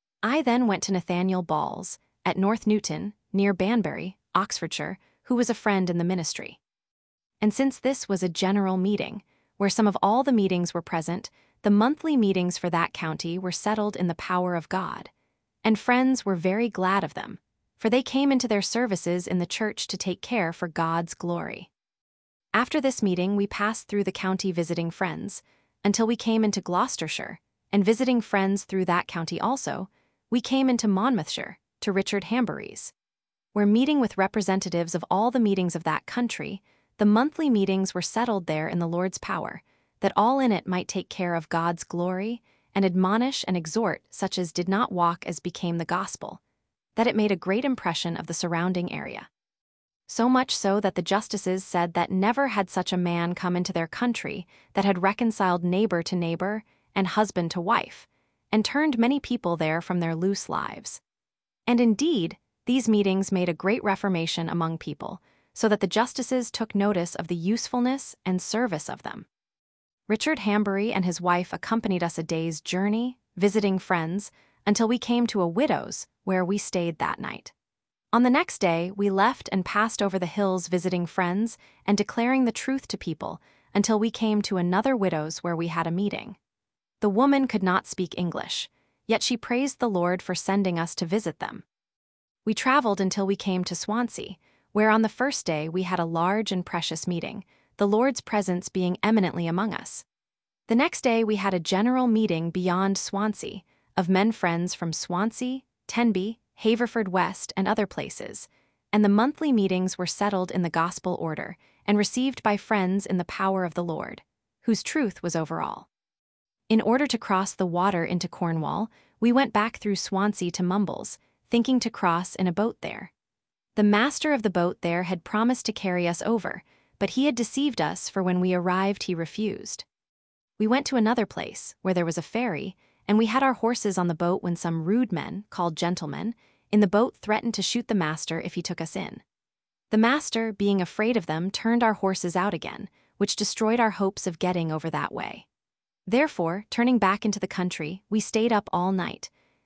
I then went to Nathaniel Ball's, at North Newton, near Banbury, Oxfordshire, who was a friend in the ministry. And since this was a general meeting, where some of all the meetings were present, the monthly meetings for that county were settled in the power of God, and friends were very glad of them, for they came into their services in the church to take care for God's glory. After this meeting we passed through the county visiting friends, until we came into Gloucestershire, and visiting friends through that county also, we came into Monmouthshire, to Richard Hambury's, where meeting with representatives of all the meetings of that country, the monthly meetings were settled there in the Lord's power, that all in it might take care of God's glory, and admonish and exhort such as did not walk as became the gospel, that it made a great impression of the surrounding area. So much so that the justices said that never had such a man come into their country that had reconciled neighbor to neighbor and husband to wife, and turned many people there from their loose lives. And indeed, these meetings made a great reformation among people, so that the justices took notice of the usefulness and service of them. Richard Hambury and his wife accompanied us a day's journey, visiting friends, until we came to a widow's, where we stayed that night. On the next day, we left and passed over the hills visiting friends and declaring the truth to people, until we came to another widow's where we had a meeting. The woman could not speak English, yet she praised the Lord for sending us to visit them. We traveled until we came to Swansea, where on the first day we had a large and precious meeting, the Lord's presence being eminently among us. The next day we had a general meeting beyond Swansea, of men friends from Swansea, Tenby, Haverfordwest, and other places, and the monthly meetings were settled in the gospel order, and received by friends in the power of the Lord, whose truth was over all. In order to cross the water into Cornwall, we went back through Swansea to Mumbles, thinking to cross in a boat there. The master of the boat there had promised to carry us over, but he had deceived us, for when we arrived he refused. We went to another place, where there was a ferry, and we had our horses on the boat when some rude men, called gentlemen, in the boat threatened to shoot the master if he took us in. The master, being afraid of them, turned our horses out again, which destroyed our hopes of getting over that way. Therefore, turning back into the country, we stayed up all night,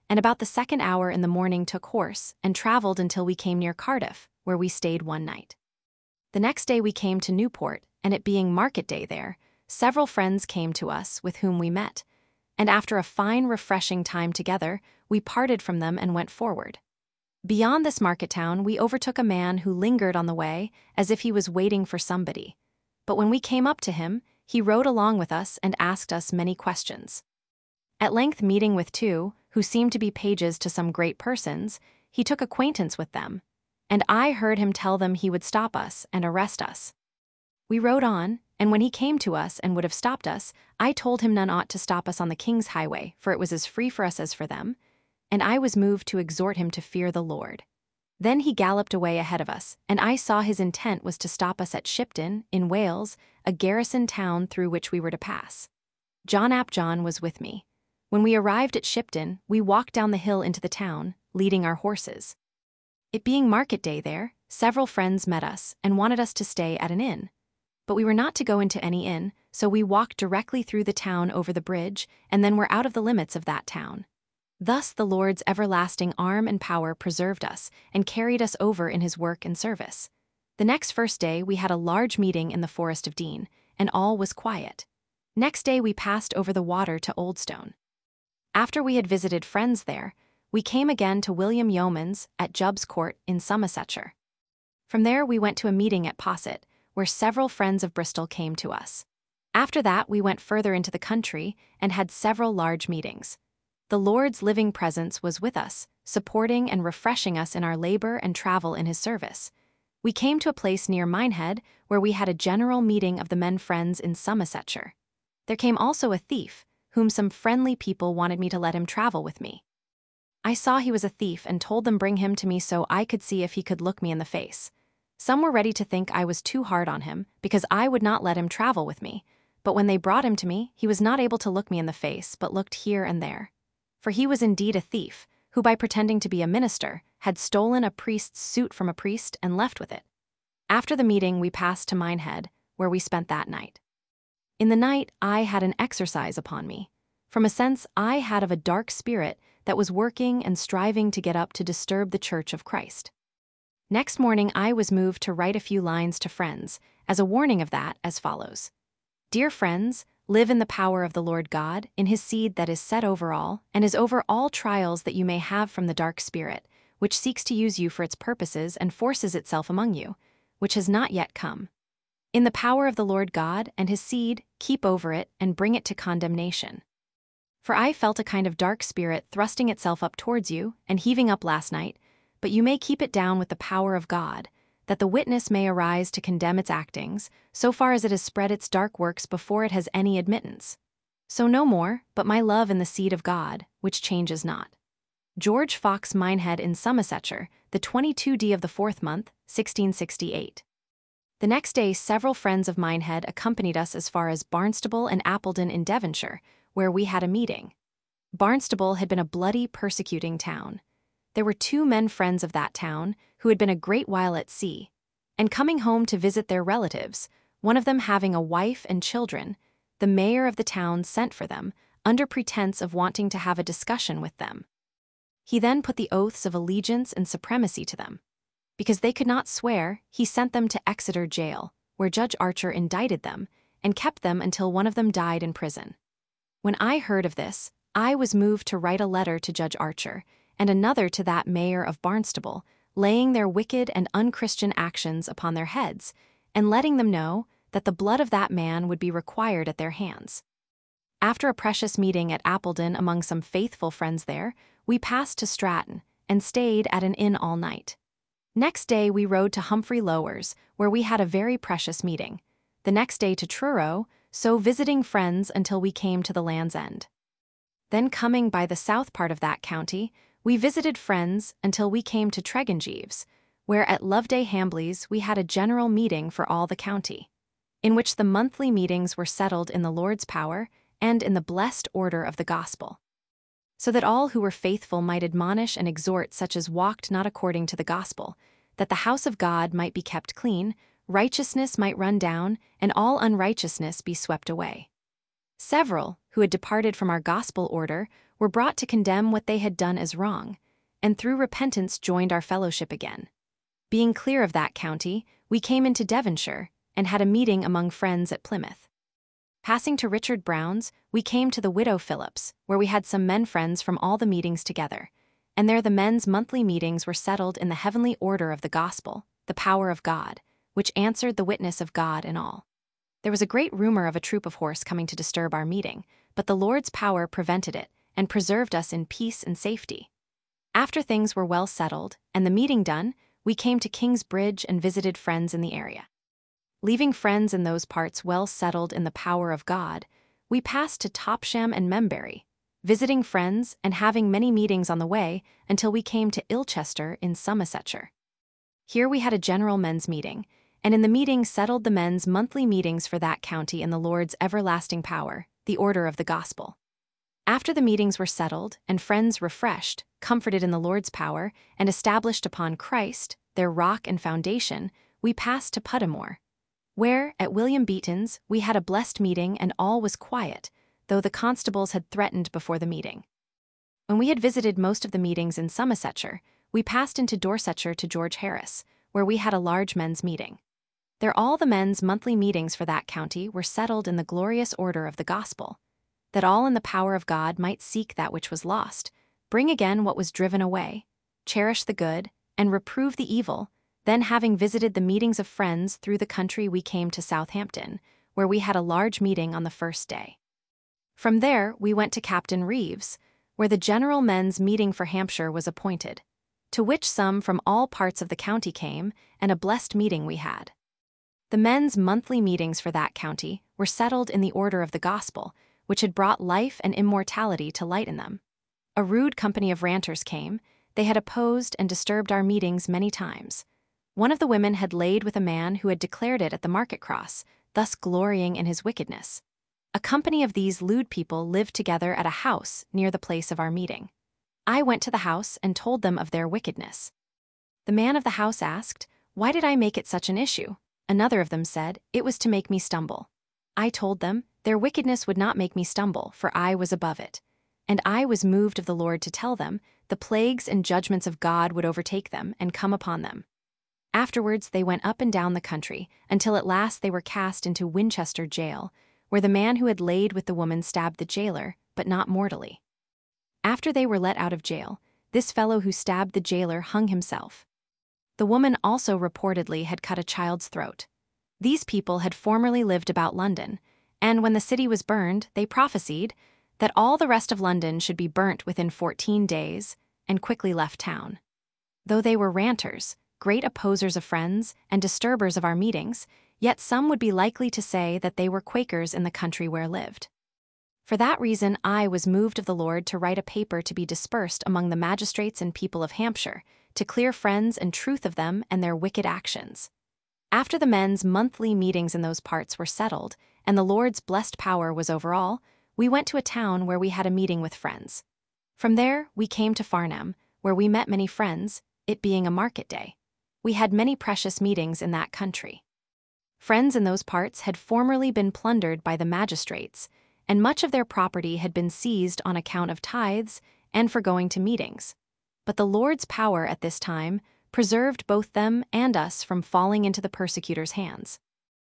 and about the 2nd hour in the morning took horse and traveled until we came near Cardiff, where we stayed one night. The next day we came to Newport, and it being market day there, several friends came to us with whom we met, and after a fine, refreshing time together, we parted from them and went forward. Beyond this market town, we overtook a man who lingered on the way as if he was waiting for somebody. But when we came up to him, he rode along with us and asked us many questions. At length, meeting with two, who seemed to be pages to some great persons, he took acquaintance with them, and I heard him tell them he would stop us and arrest us. We rode on, and when he came to us and would have stopped us, I told him none ought to stop us on the King's highway, for it was as free for us as for them, and I was moved to exhort him to fear the Lord. Then he galloped away ahead of us, and I saw his intent was to stop us at Shipton, in Wales, a garrison town through which we were to pass. John ap John was with me. When we arrived at Shipton, we walked down the hill into the town, leading our horses. It being market day there, several friends met us and wanted us to stay at an inn. But we were not to go into any inn, so we walked directly through the town over the bridge, and then were out of the limits of that town. Thus the Lord's everlasting arm and power preserved us and carried us over in his work and service. The next first day we had a large meeting in the Forest of Dean, and all was quiet. Next day we passed over the water to Oldstone. After we had visited friends there, we came again to William Yeoman's at Jubb's Court in Somersetshire. From there we went to a meeting at Posset, where several friends of Bristol came to us. After that we went further into the country and had several large meetings. The Lord's living presence was with us, supporting and refreshing us in our labor and travel in his service. We came to a place near Minehead, where we had a general meeting of the men friends in Somersetshire. There came also a thief, whom some friendly people wanted me to let him travel with me. I saw he was a thief and told them bring him to me so I could see if he could look me in the face. Some were ready to think I was too hard on him, because I would not let him travel with me, but when they brought him to me, he was not able to look me in the face, but looked here and there. For he was indeed a thief, who by pretending to be a minister, had stolen a priest's suit from a priest and left with it. After the meeting we passed to Minehead, where we spent that night. In the night I had an exercise upon me, from a sense I had of a dark spirit that was working and striving to get up to disturb the Church of Christ. Next morning I was moved to write a few lines to friends, as a warning of that, as follows. Dear friends, live in the power of the Lord God, in his seed that is set over all, and is over all trials that you may have from the dark spirit, which seeks to use you for its purposes and forces itself among you, which has not yet come. In the power of the Lord God and his seed, keep over it and bring it to condemnation. For I felt a kind of dark spirit thrusting itself up towards you and heaving up last night, but you may keep it down with the power of God, that the witness may arise to condemn its actings, so far as it has spread its dark works before it has any admittance. So no more, but my love in the seed of God, which changes not. George Fox, Minehead in Somersetshire, the 22d of the 4th month, 1668. The next day several friends of Minehead accompanied us as far as Barnstaple and Appledon in Devonshire, where we had a meeting. Barnstaple had been a bloody, persecuting town. There were 2 men friends of that town who had been a great while at sea, and coming home to visit their relatives, one of them having a wife and children, the mayor of the town sent for them, under pretense of wanting to have a discussion with them. He then put the oaths of allegiance and supremacy to them. Because they could not swear, he sent them to Exeter jail, where Judge Archer indicted them, and kept them until one of them died in prison. When I heard of this, I was moved to write a letter to Judge Archer, and another to that mayor of Barnstaple, laying their wicked and unchristian actions upon their heads, and letting them know that the blood of that man would be required at their hands. After a precious meeting at Appledon among some faithful friends there, we passed to Stratton, and stayed at an inn all night. Next day we rode to Humphrey Lowers, where we had a very precious meeting. The next day to Truro, so visiting friends until we came to the Land's End. Then coming by the south part of that county, we visited friends until we came to Tregenjeeves, where at Loveday Hambley's we had a general meeting for all the county, in which the monthly meetings were settled in the Lord's power and in the blessed order of the gospel, so that all who were faithful might admonish and exhort such as walked not according to the gospel, that the house of God might be kept clean, righteousness might run down, and all unrighteousness be swept away. Several, who had departed from our gospel order, were brought to condemn what they had done as wrong, and through repentance joined our fellowship again. Being clear of that county, we came into Devonshire, and had a meeting among friends at Plymouth. Passing to Richard Brown's, we came to the Widow Phillips, where we had some men friends from all the meetings together, and there the men's monthly meetings were settled in the heavenly order of the gospel, the power of God, which answered the witness of God in all. There was a great rumor of a troop of horse coming to disturb our meeting, but the Lord's power prevented it, and preserved us in peace and safety. After things were well settled, and the meeting done, we came to King's Bridge and visited friends in the area. Leaving friends in those parts well settled in the power of God, we passed to Topsham and Membury, visiting friends and having many meetings on the way until we came to Ilchester in Somersetshire. Here we had a general men's meeting, and in the meeting settled the men's monthly meetings for that county in the Lord's everlasting power, the order of the gospel. After the meetings were settled, and friends refreshed, comforted in the Lord's power, and established upon Christ, their rock and foundation, we passed to Puttamore, where, at William Beaton's, we had a blessed meeting and all was quiet, though the constables had threatened before the meeting. When we had visited most of the meetings in Somersetshire, we passed into Dorsetshire to George Harris, where we had a large men's meeting. There all the men's monthly meetings for that county were settled in the glorious order of the gospel, that all in the power of God might seek that which was lost, bring again what was driven away, cherish the good, and reprove the evil. Then, having visited the meetings of friends through the country, we came to Southampton, where we had a large meeting on the first day. From there, we went to Captain Reeves, where the general men's meeting for Hampshire was appointed, to which some from all parts of the county came, and a blessed meeting we had. The men's monthly meetings for that county were settled in the order of the gospel, which had brought life and immortality to light in them. A rude company of ranters came. They had opposed and disturbed our meetings many times. One of the women had laid with a man who had declared it at the market cross, thus glorying in his wickedness. A company of these lewd people lived together at a house near the place of our meeting. I went to the house and told them of their wickedness. The man of the house asked, "Why did I make it such an issue?" Another of them said, "It was to make me stumble." I told them, their wickedness would not make me stumble, for I was above it. And I was moved of the Lord to tell them, the plagues and judgments of God would overtake them and come upon them. Afterwards they went up and down the country, until at last they were cast into Winchester jail, where the man who had laid with the woman stabbed the jailer, but not mortally. After they were let out of jail, this fellow who stabbed the jailer hung himself. The woman also reportedly had cut a child's throat. These people had formerly lived about London, and when the city was burned, they prophesied that all the rest of London should be burnt within 14 days, and quickly left town. Though they were ranters, great opposers of friends, and disturbers of our meetings, yet some would be likely to say that they were Quakers in the country where lived. For that reason I was moved of the Lord to write a paper to be dispersed among the magistrates and people of Hampshire, to clear friends and truth of them and their wicked actions. After the men's monthly meetings in those parts were settled, and the Lord's blessed power was over all, we went to a town where we had a meeting with friends. From there we came to Farnham, where we met many friends, it being a market day. We had many precious meetings in that country. Friends in those parts had formerly been plundered by the magistrates, and much of their property had been seized on account of tithes and for going to meetings. But the Lord's power at this time preserved both them and us from falling into the persecutors' hands.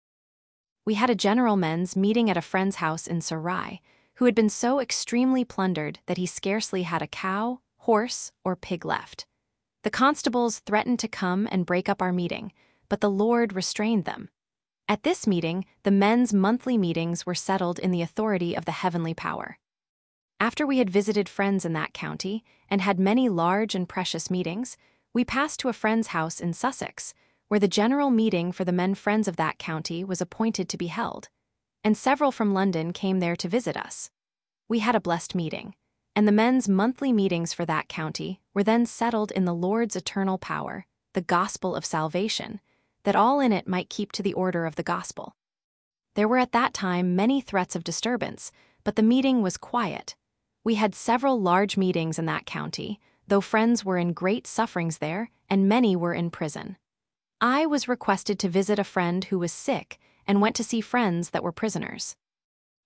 We had a general men's meeting at a friend's house in Sarai, who had been so extremely plundered that he scarcely had a cow, horse, or pig left. The constables threatened to come and break up our meeting, but the Lord restrained them. At this meeting, the men's monthly meetings were settled in the authority of the heavenly power. After we had visited friends in that county, and had many large and precious meetings, we passed to a friend's house in Sussex, where the general meeting for the men friends of that county was appointed to be held, and several from London came there to visit us. We had a blessed meeting, and the men's monthly meetings for that county were then settled in the Lord's eternal power, the gospel of salvation, that all in it might keep to the order of the gospel. There were at that time many threats of disturbance, but the meeting was quiet. We had several large meetings in that county, though friends were in great sufferings there, and many were in prison. I was requested to visit a friend who was sick, and went to see friends that were prisoners.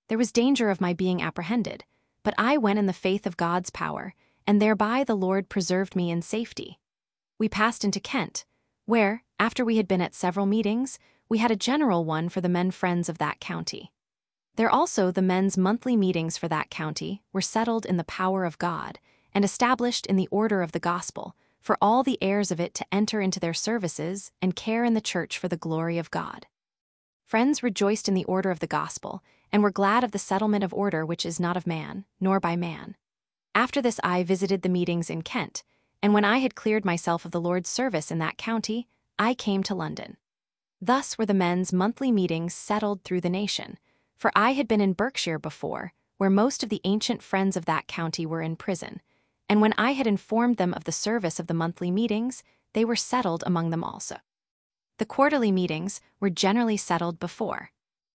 There was danger of my being apprehended, but I went in the faith of God's power, and thereby the Lord preserved me in safety. We passed into Kent, where, after we had been at several meetings, we had a general one for the men friends of that county. There also the men's monthly meetings for that county were settled in the power of God and established in the order of the gospel, for all the heirs of it to enter into their services and care in the church for the glory of God. Friends rejoiced in the order of the gospel, and were glad of the settlement of order which is not of man, nor by man. After this I visited the meetings in Kent, and when I had cleared myself of the Lord's service in that county, I came to London. Thus were the men's monthly meetings settled through the nation, for I had been in Berkshire before, where most of the ancient friends of that county were in prison, and when I had informed them of the service of the monthly meetings, they were settled among them also. The quarterly meetings were generally settled before.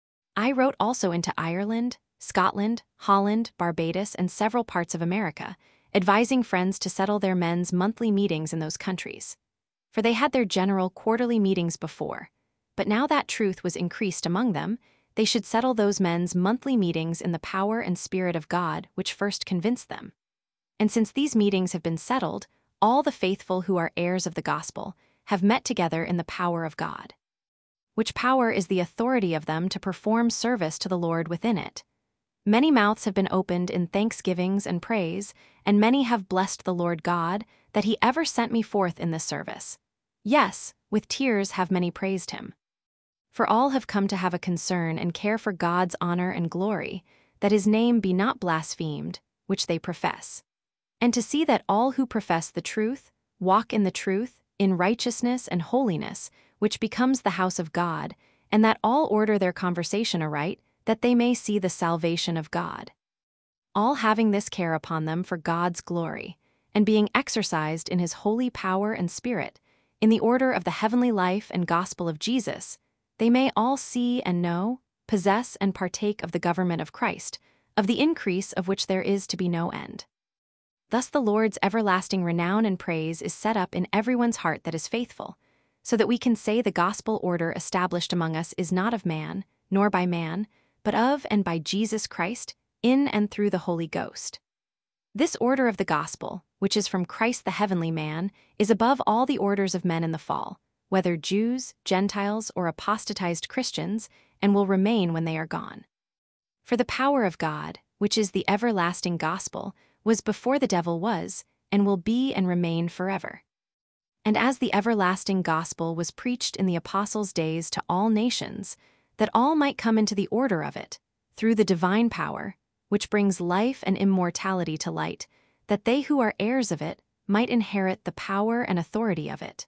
I wrote also into Ireland, Scotland, Holland, Barbados, and several parts of America, advising friends to settle their men's monthly meetings in those countries. For they had their general quarterly meetings before, but now that truth was increased among them, they should settle those men's monthly meetings in the power and spirit of God which first convinced them. And since these meetings have been settled, all the faithful who are heirs of the gospel have met together in the power of God, which power is the authority of them to perform service to the Lord within it. Many mouths have been opened in thanksgivings and praise, and many have blessed the Lord God, that he ever sent me forth in this service. Yes, with tears have many praised him. For all have come to have a concern and care for God's honor and glory, that his name be not blasphemed, which they profess. And to see that all who profess the truth walk in the truth, in righteousness and holiness, which becomes the house of God, and that all order their conversation aright, that they may see the salvation of God. All having this care upon them for God's glory, and being exercised in his holy power and spirit, in the order of the heavenly life and gospel of Jesus, they may all see and know, possess and partake of the government of Christ, of the increase of which there is to be no end. Thus the Lord's everlasting renown and praise is set up in everyone's heart that is faithful, so that we can say the gospel order established among us is not of man, nor by man, but of and by Jesus Christ, in and through the Holy Ghost. This order of the gospel, which is from Christ the heavenly man, is above all the orders of men in the fall, whether Jews, Gentiles, or apostatized Christians, and will remain when they are gone. For the power of God, which is the everlasting gospel, was before the devil was, and will be and remain forever. And as the everlasting gospel was preached in the apostles' days to all nations, that all might come into the order of it, through the divine power, which brings life and immortality to light, that they who are heirs of it might inherit the power and authority of it.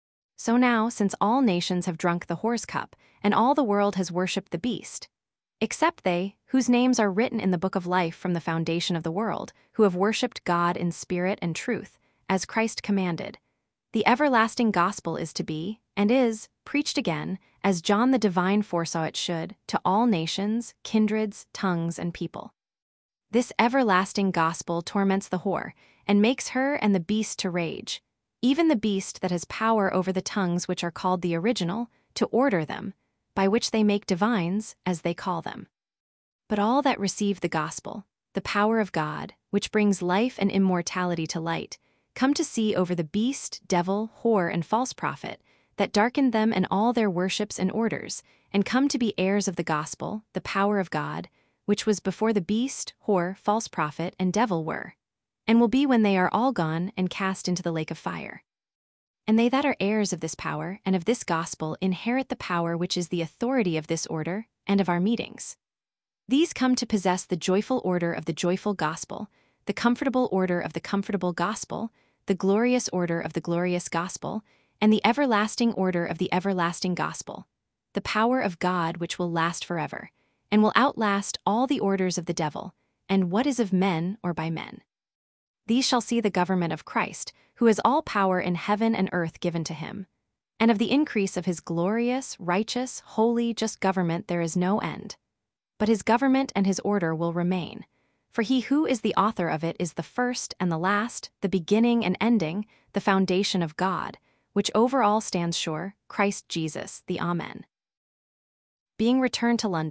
So now, since all nations have drunk the whore's cup, and all the world has worshipped the beast, except they, whose names are written in the book of life from the foundation of the world, who have worshipped God in spirit and truth, as Christ commanded, the everlasting gospel is to be, and is, preached again, as John the divine foresaw it should, to all nations, kindreds, tongues, and people. This everlasting gospel torments the whore, and makes her and the beast to rage, even the beast that has power over the tongues which are called the original, to order them, by which they make divines, as they call them. But all that receive the gospel, the power of God, which brings life and immortality to light, come to see over the beast, devil, whore, and false prophet, that darkened them and all their worships and orders, and come to be heirs of the gospel, the power of God, which was before the beast, whore, false prophet, and devil were, and will be when they are all gone and cast into the lake of fire. And they that are heirs of this power and of this gospel inherit the power which is the authority of this order and of our meetings. These come to possess the joyful order of the joyful gospel, the comfortable order of the comfortable gospel, the glorious order of the glorious gospel, and the everlasting order of the everlasting gospel, the power of God which will last forever, and will outlast all the orders of the devil, and what is of men or by men. These shall see the government of Christ, who has all power in heaven and earth given to him, and of the increase of his glorious, righteous, holy, just government there is no end. But his government and his order will remain, for he who is the author of it is the first and the last, the beginning and ending, the foundation of God, which over all stands sure, Christ Jesus, the Amen. Being returned to London,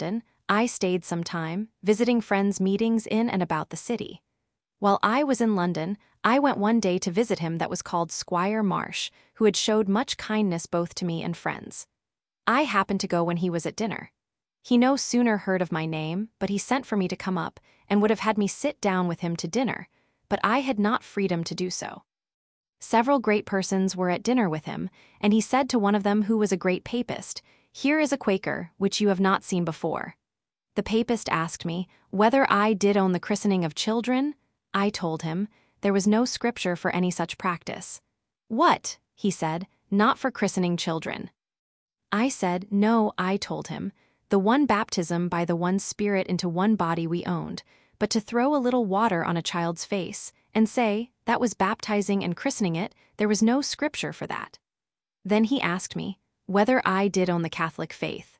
I stayed some time, visiting friends' meetings in and about the city. While I was in London, I went one day to visit him that was called Squire Marsh, who had showed much kindness both to me and friends. I happened to go when he was at dinner. He no sooner heard of my name, but he sent for me to come up, and would have had me sit down with him to dinner, but I had not freedom to do so. Several great persons were at dinner with him, and he said to one of them who was a great papist, "Here is a Quaker, which you have not seen before." The papist asked me whether I did own the christening of children. I told him there was no scripture for any such practice. "What?" he said, "not for christening children?" I said, "No," I told him, "the one baptism by the one Spirit into one body we owned, but to throw a little water on a child's face, and say, that was baptizing and christening it, there was no scripture for that." Then he asked me whether I did own the Catholic faith.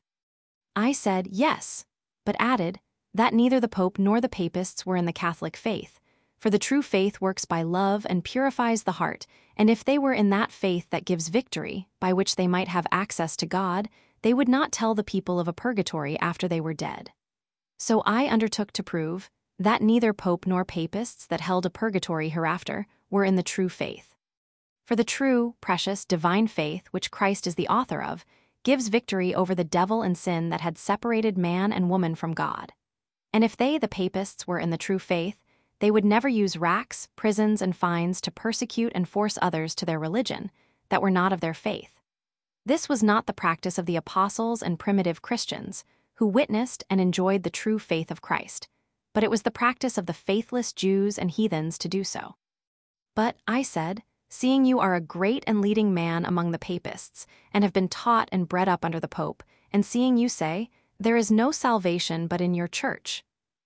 I said, yes, but added, that neither the Pope nor the papists were in the Catholic faith, for the true faith works by love and purifies the heart, and if they were in that faith that gives victory, by which they might have access to God, they would not tell the people of a purgatory after they were dead. So I undertook to prove that neither Pope nor papists that held a purgatory hereafter were in the true faith. For the true, precious, divine faith, which Christ is the author of, gives victory over the devil and sin that had separated man and woman from God. And if they, the papists, were in the true faith, they would never use racks, prisons, and fines to persecute and force others to their religion that were not of their faith. This was not the practice of the apostles and primitive Christians, who witnessed and enjoyed the true faith of Christ, but it was the practice of the faithless Jews and heathens to do so. But, I said, seeing you are a great and leading man among the papists, and have been taught and bred up under the Pope, and seeing you say, there is no salvation but in your church,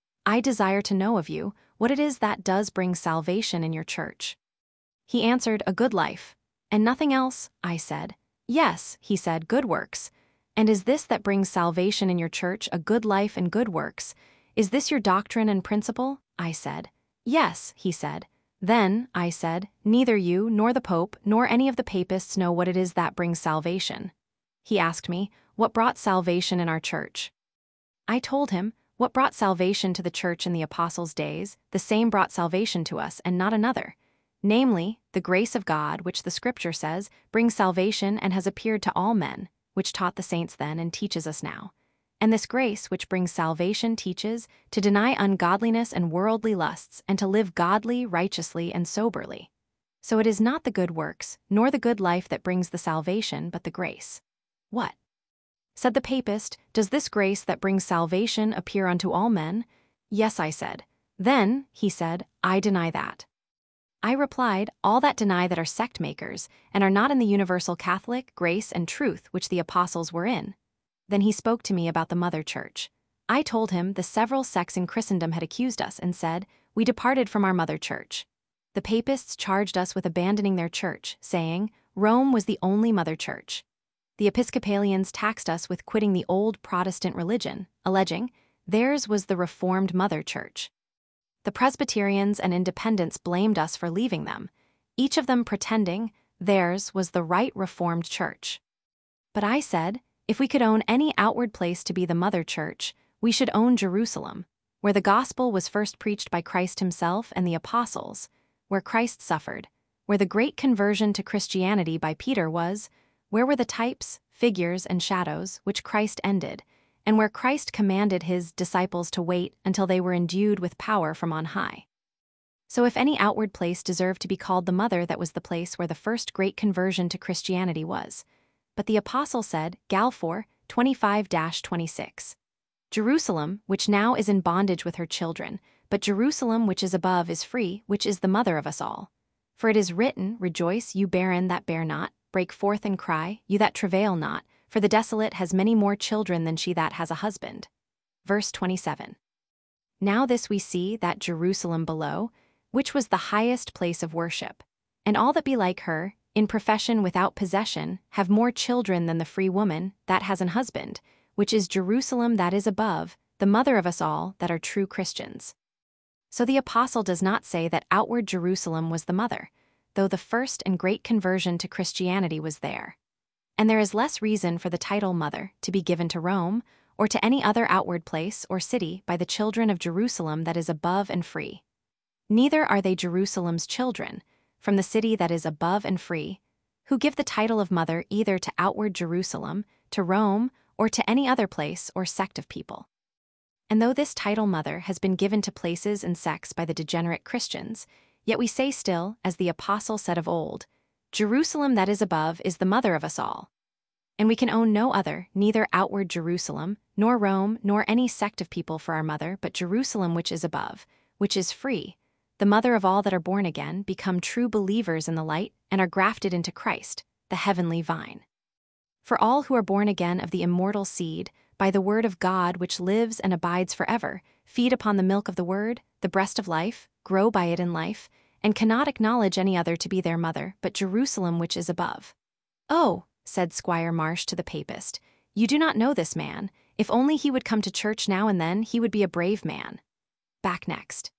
I desire to know of you what it is that does bring salvation in your church. He answered, a good life. And nothing else, I said. Yes, he said, good works. And is this that brings salvation in your church, a good life and good works? Is this your doctrine and principle? I said. Yes, he said. Then, I said, neither you, nor the Pope, nor any of the papists know what it is that brings salvation. He asked me, what brought salvation in our church? I told him, what brought salvation to the church in the apostles' days, the same brought salvation to us, and not another. Namely, the grace of God, which the Scripture says, brings salvation and has appeared to all men, which taught the saints then and teaches us now. And this grace which brings salvation teaches to deny ungodliness and worldly lusts, and to live godly, righteously, and soberly. So it is not the good works, nor the good life that brings the salvation, but the grace. What? Said the papist, does this grace that brings salvation appear unto all men? Yes, I said. Then, he said, I deny that. I replied, all that deny that are sect makers, and are not in the universal Catholic, grace, and truth which the apostles were in. Then he spoke to me about the mother church. I told him the several sects in Christendom had accused us and said, we departed from our mother church. The papists charged us with abandoning their church, saying, Rome was the only mother church. The Episcopalians taxed us with quitting the old Protestant religion, alleging theirs was the Reformed mother church. The Presbyterians and Independents blamed us for leaving them, each of them pretending theirs was the right Reformed church. But I said, if we could own any outward place to be the mother church, we should own Jerusalem, where the gospel was first preached by Christ himself and the apostles, where Christ suffered, where the great conversion to Christianity by Peter was, where were the types, figures, and shadows which Christ ended, and where Christ commanded his disciples to wait until they were endued with power from on high. So if any outward place deserved to be called the mother, that was the place where the first great conversion to Christianity was. But the apostle said, Gal 4, 25-26. Jerusalem, which now is in bondage with her children, but Jerusalem which is above is free, which is the mother of us all. For it is written, Rejoice, you barren that bear not, break forth and cry, you that travail not, for the desolate has many more children than she that has a husband. Verse 27. Now this we see, that Jerusalem below, which was the highest place of worship, and all that be like her, in profession without possession, have more children than the free woman that has an husband, which is Jerusalem that is above, the mother of us all that are true Christians. So the apostle does not say that outward Jerusalem was the mother, though the first and great conversion to Christianity was there. And there is less reason for the title mother to be given to Rome, or to any other outward place or city by the children of Jerusalem that is above and free. Neither are they Jerusalem's children, from the city that is above and free, who give the title of mother either to outward Jerusalem, to Rome, or to any other place or sect of people. And though this title mother has been given to places and sects by the degenerate Christians, yet we say still, as the apostle said of old, Jerusalem that is above is the mother of us all. And we can own no other, neither outward Jerusalem, nor Rome, nor any sect of people for our mother, but Jerusalem which is above, which is free, the mother of all that are born again, become true believers in the light, and are grafted into Christ, the heavenly vine. For all who are born again of the immortal seed, by the word of God which lives and abides forever, feed upon the milk of the word, the breast of life, grow by it in life, and cannot acknowledge any other to be their mother but Jerusalem which is above. "Oh," said Squire Marsh to the papist, "you do not know this man. If only he would come to church now and then, he would be a brave man." Back next.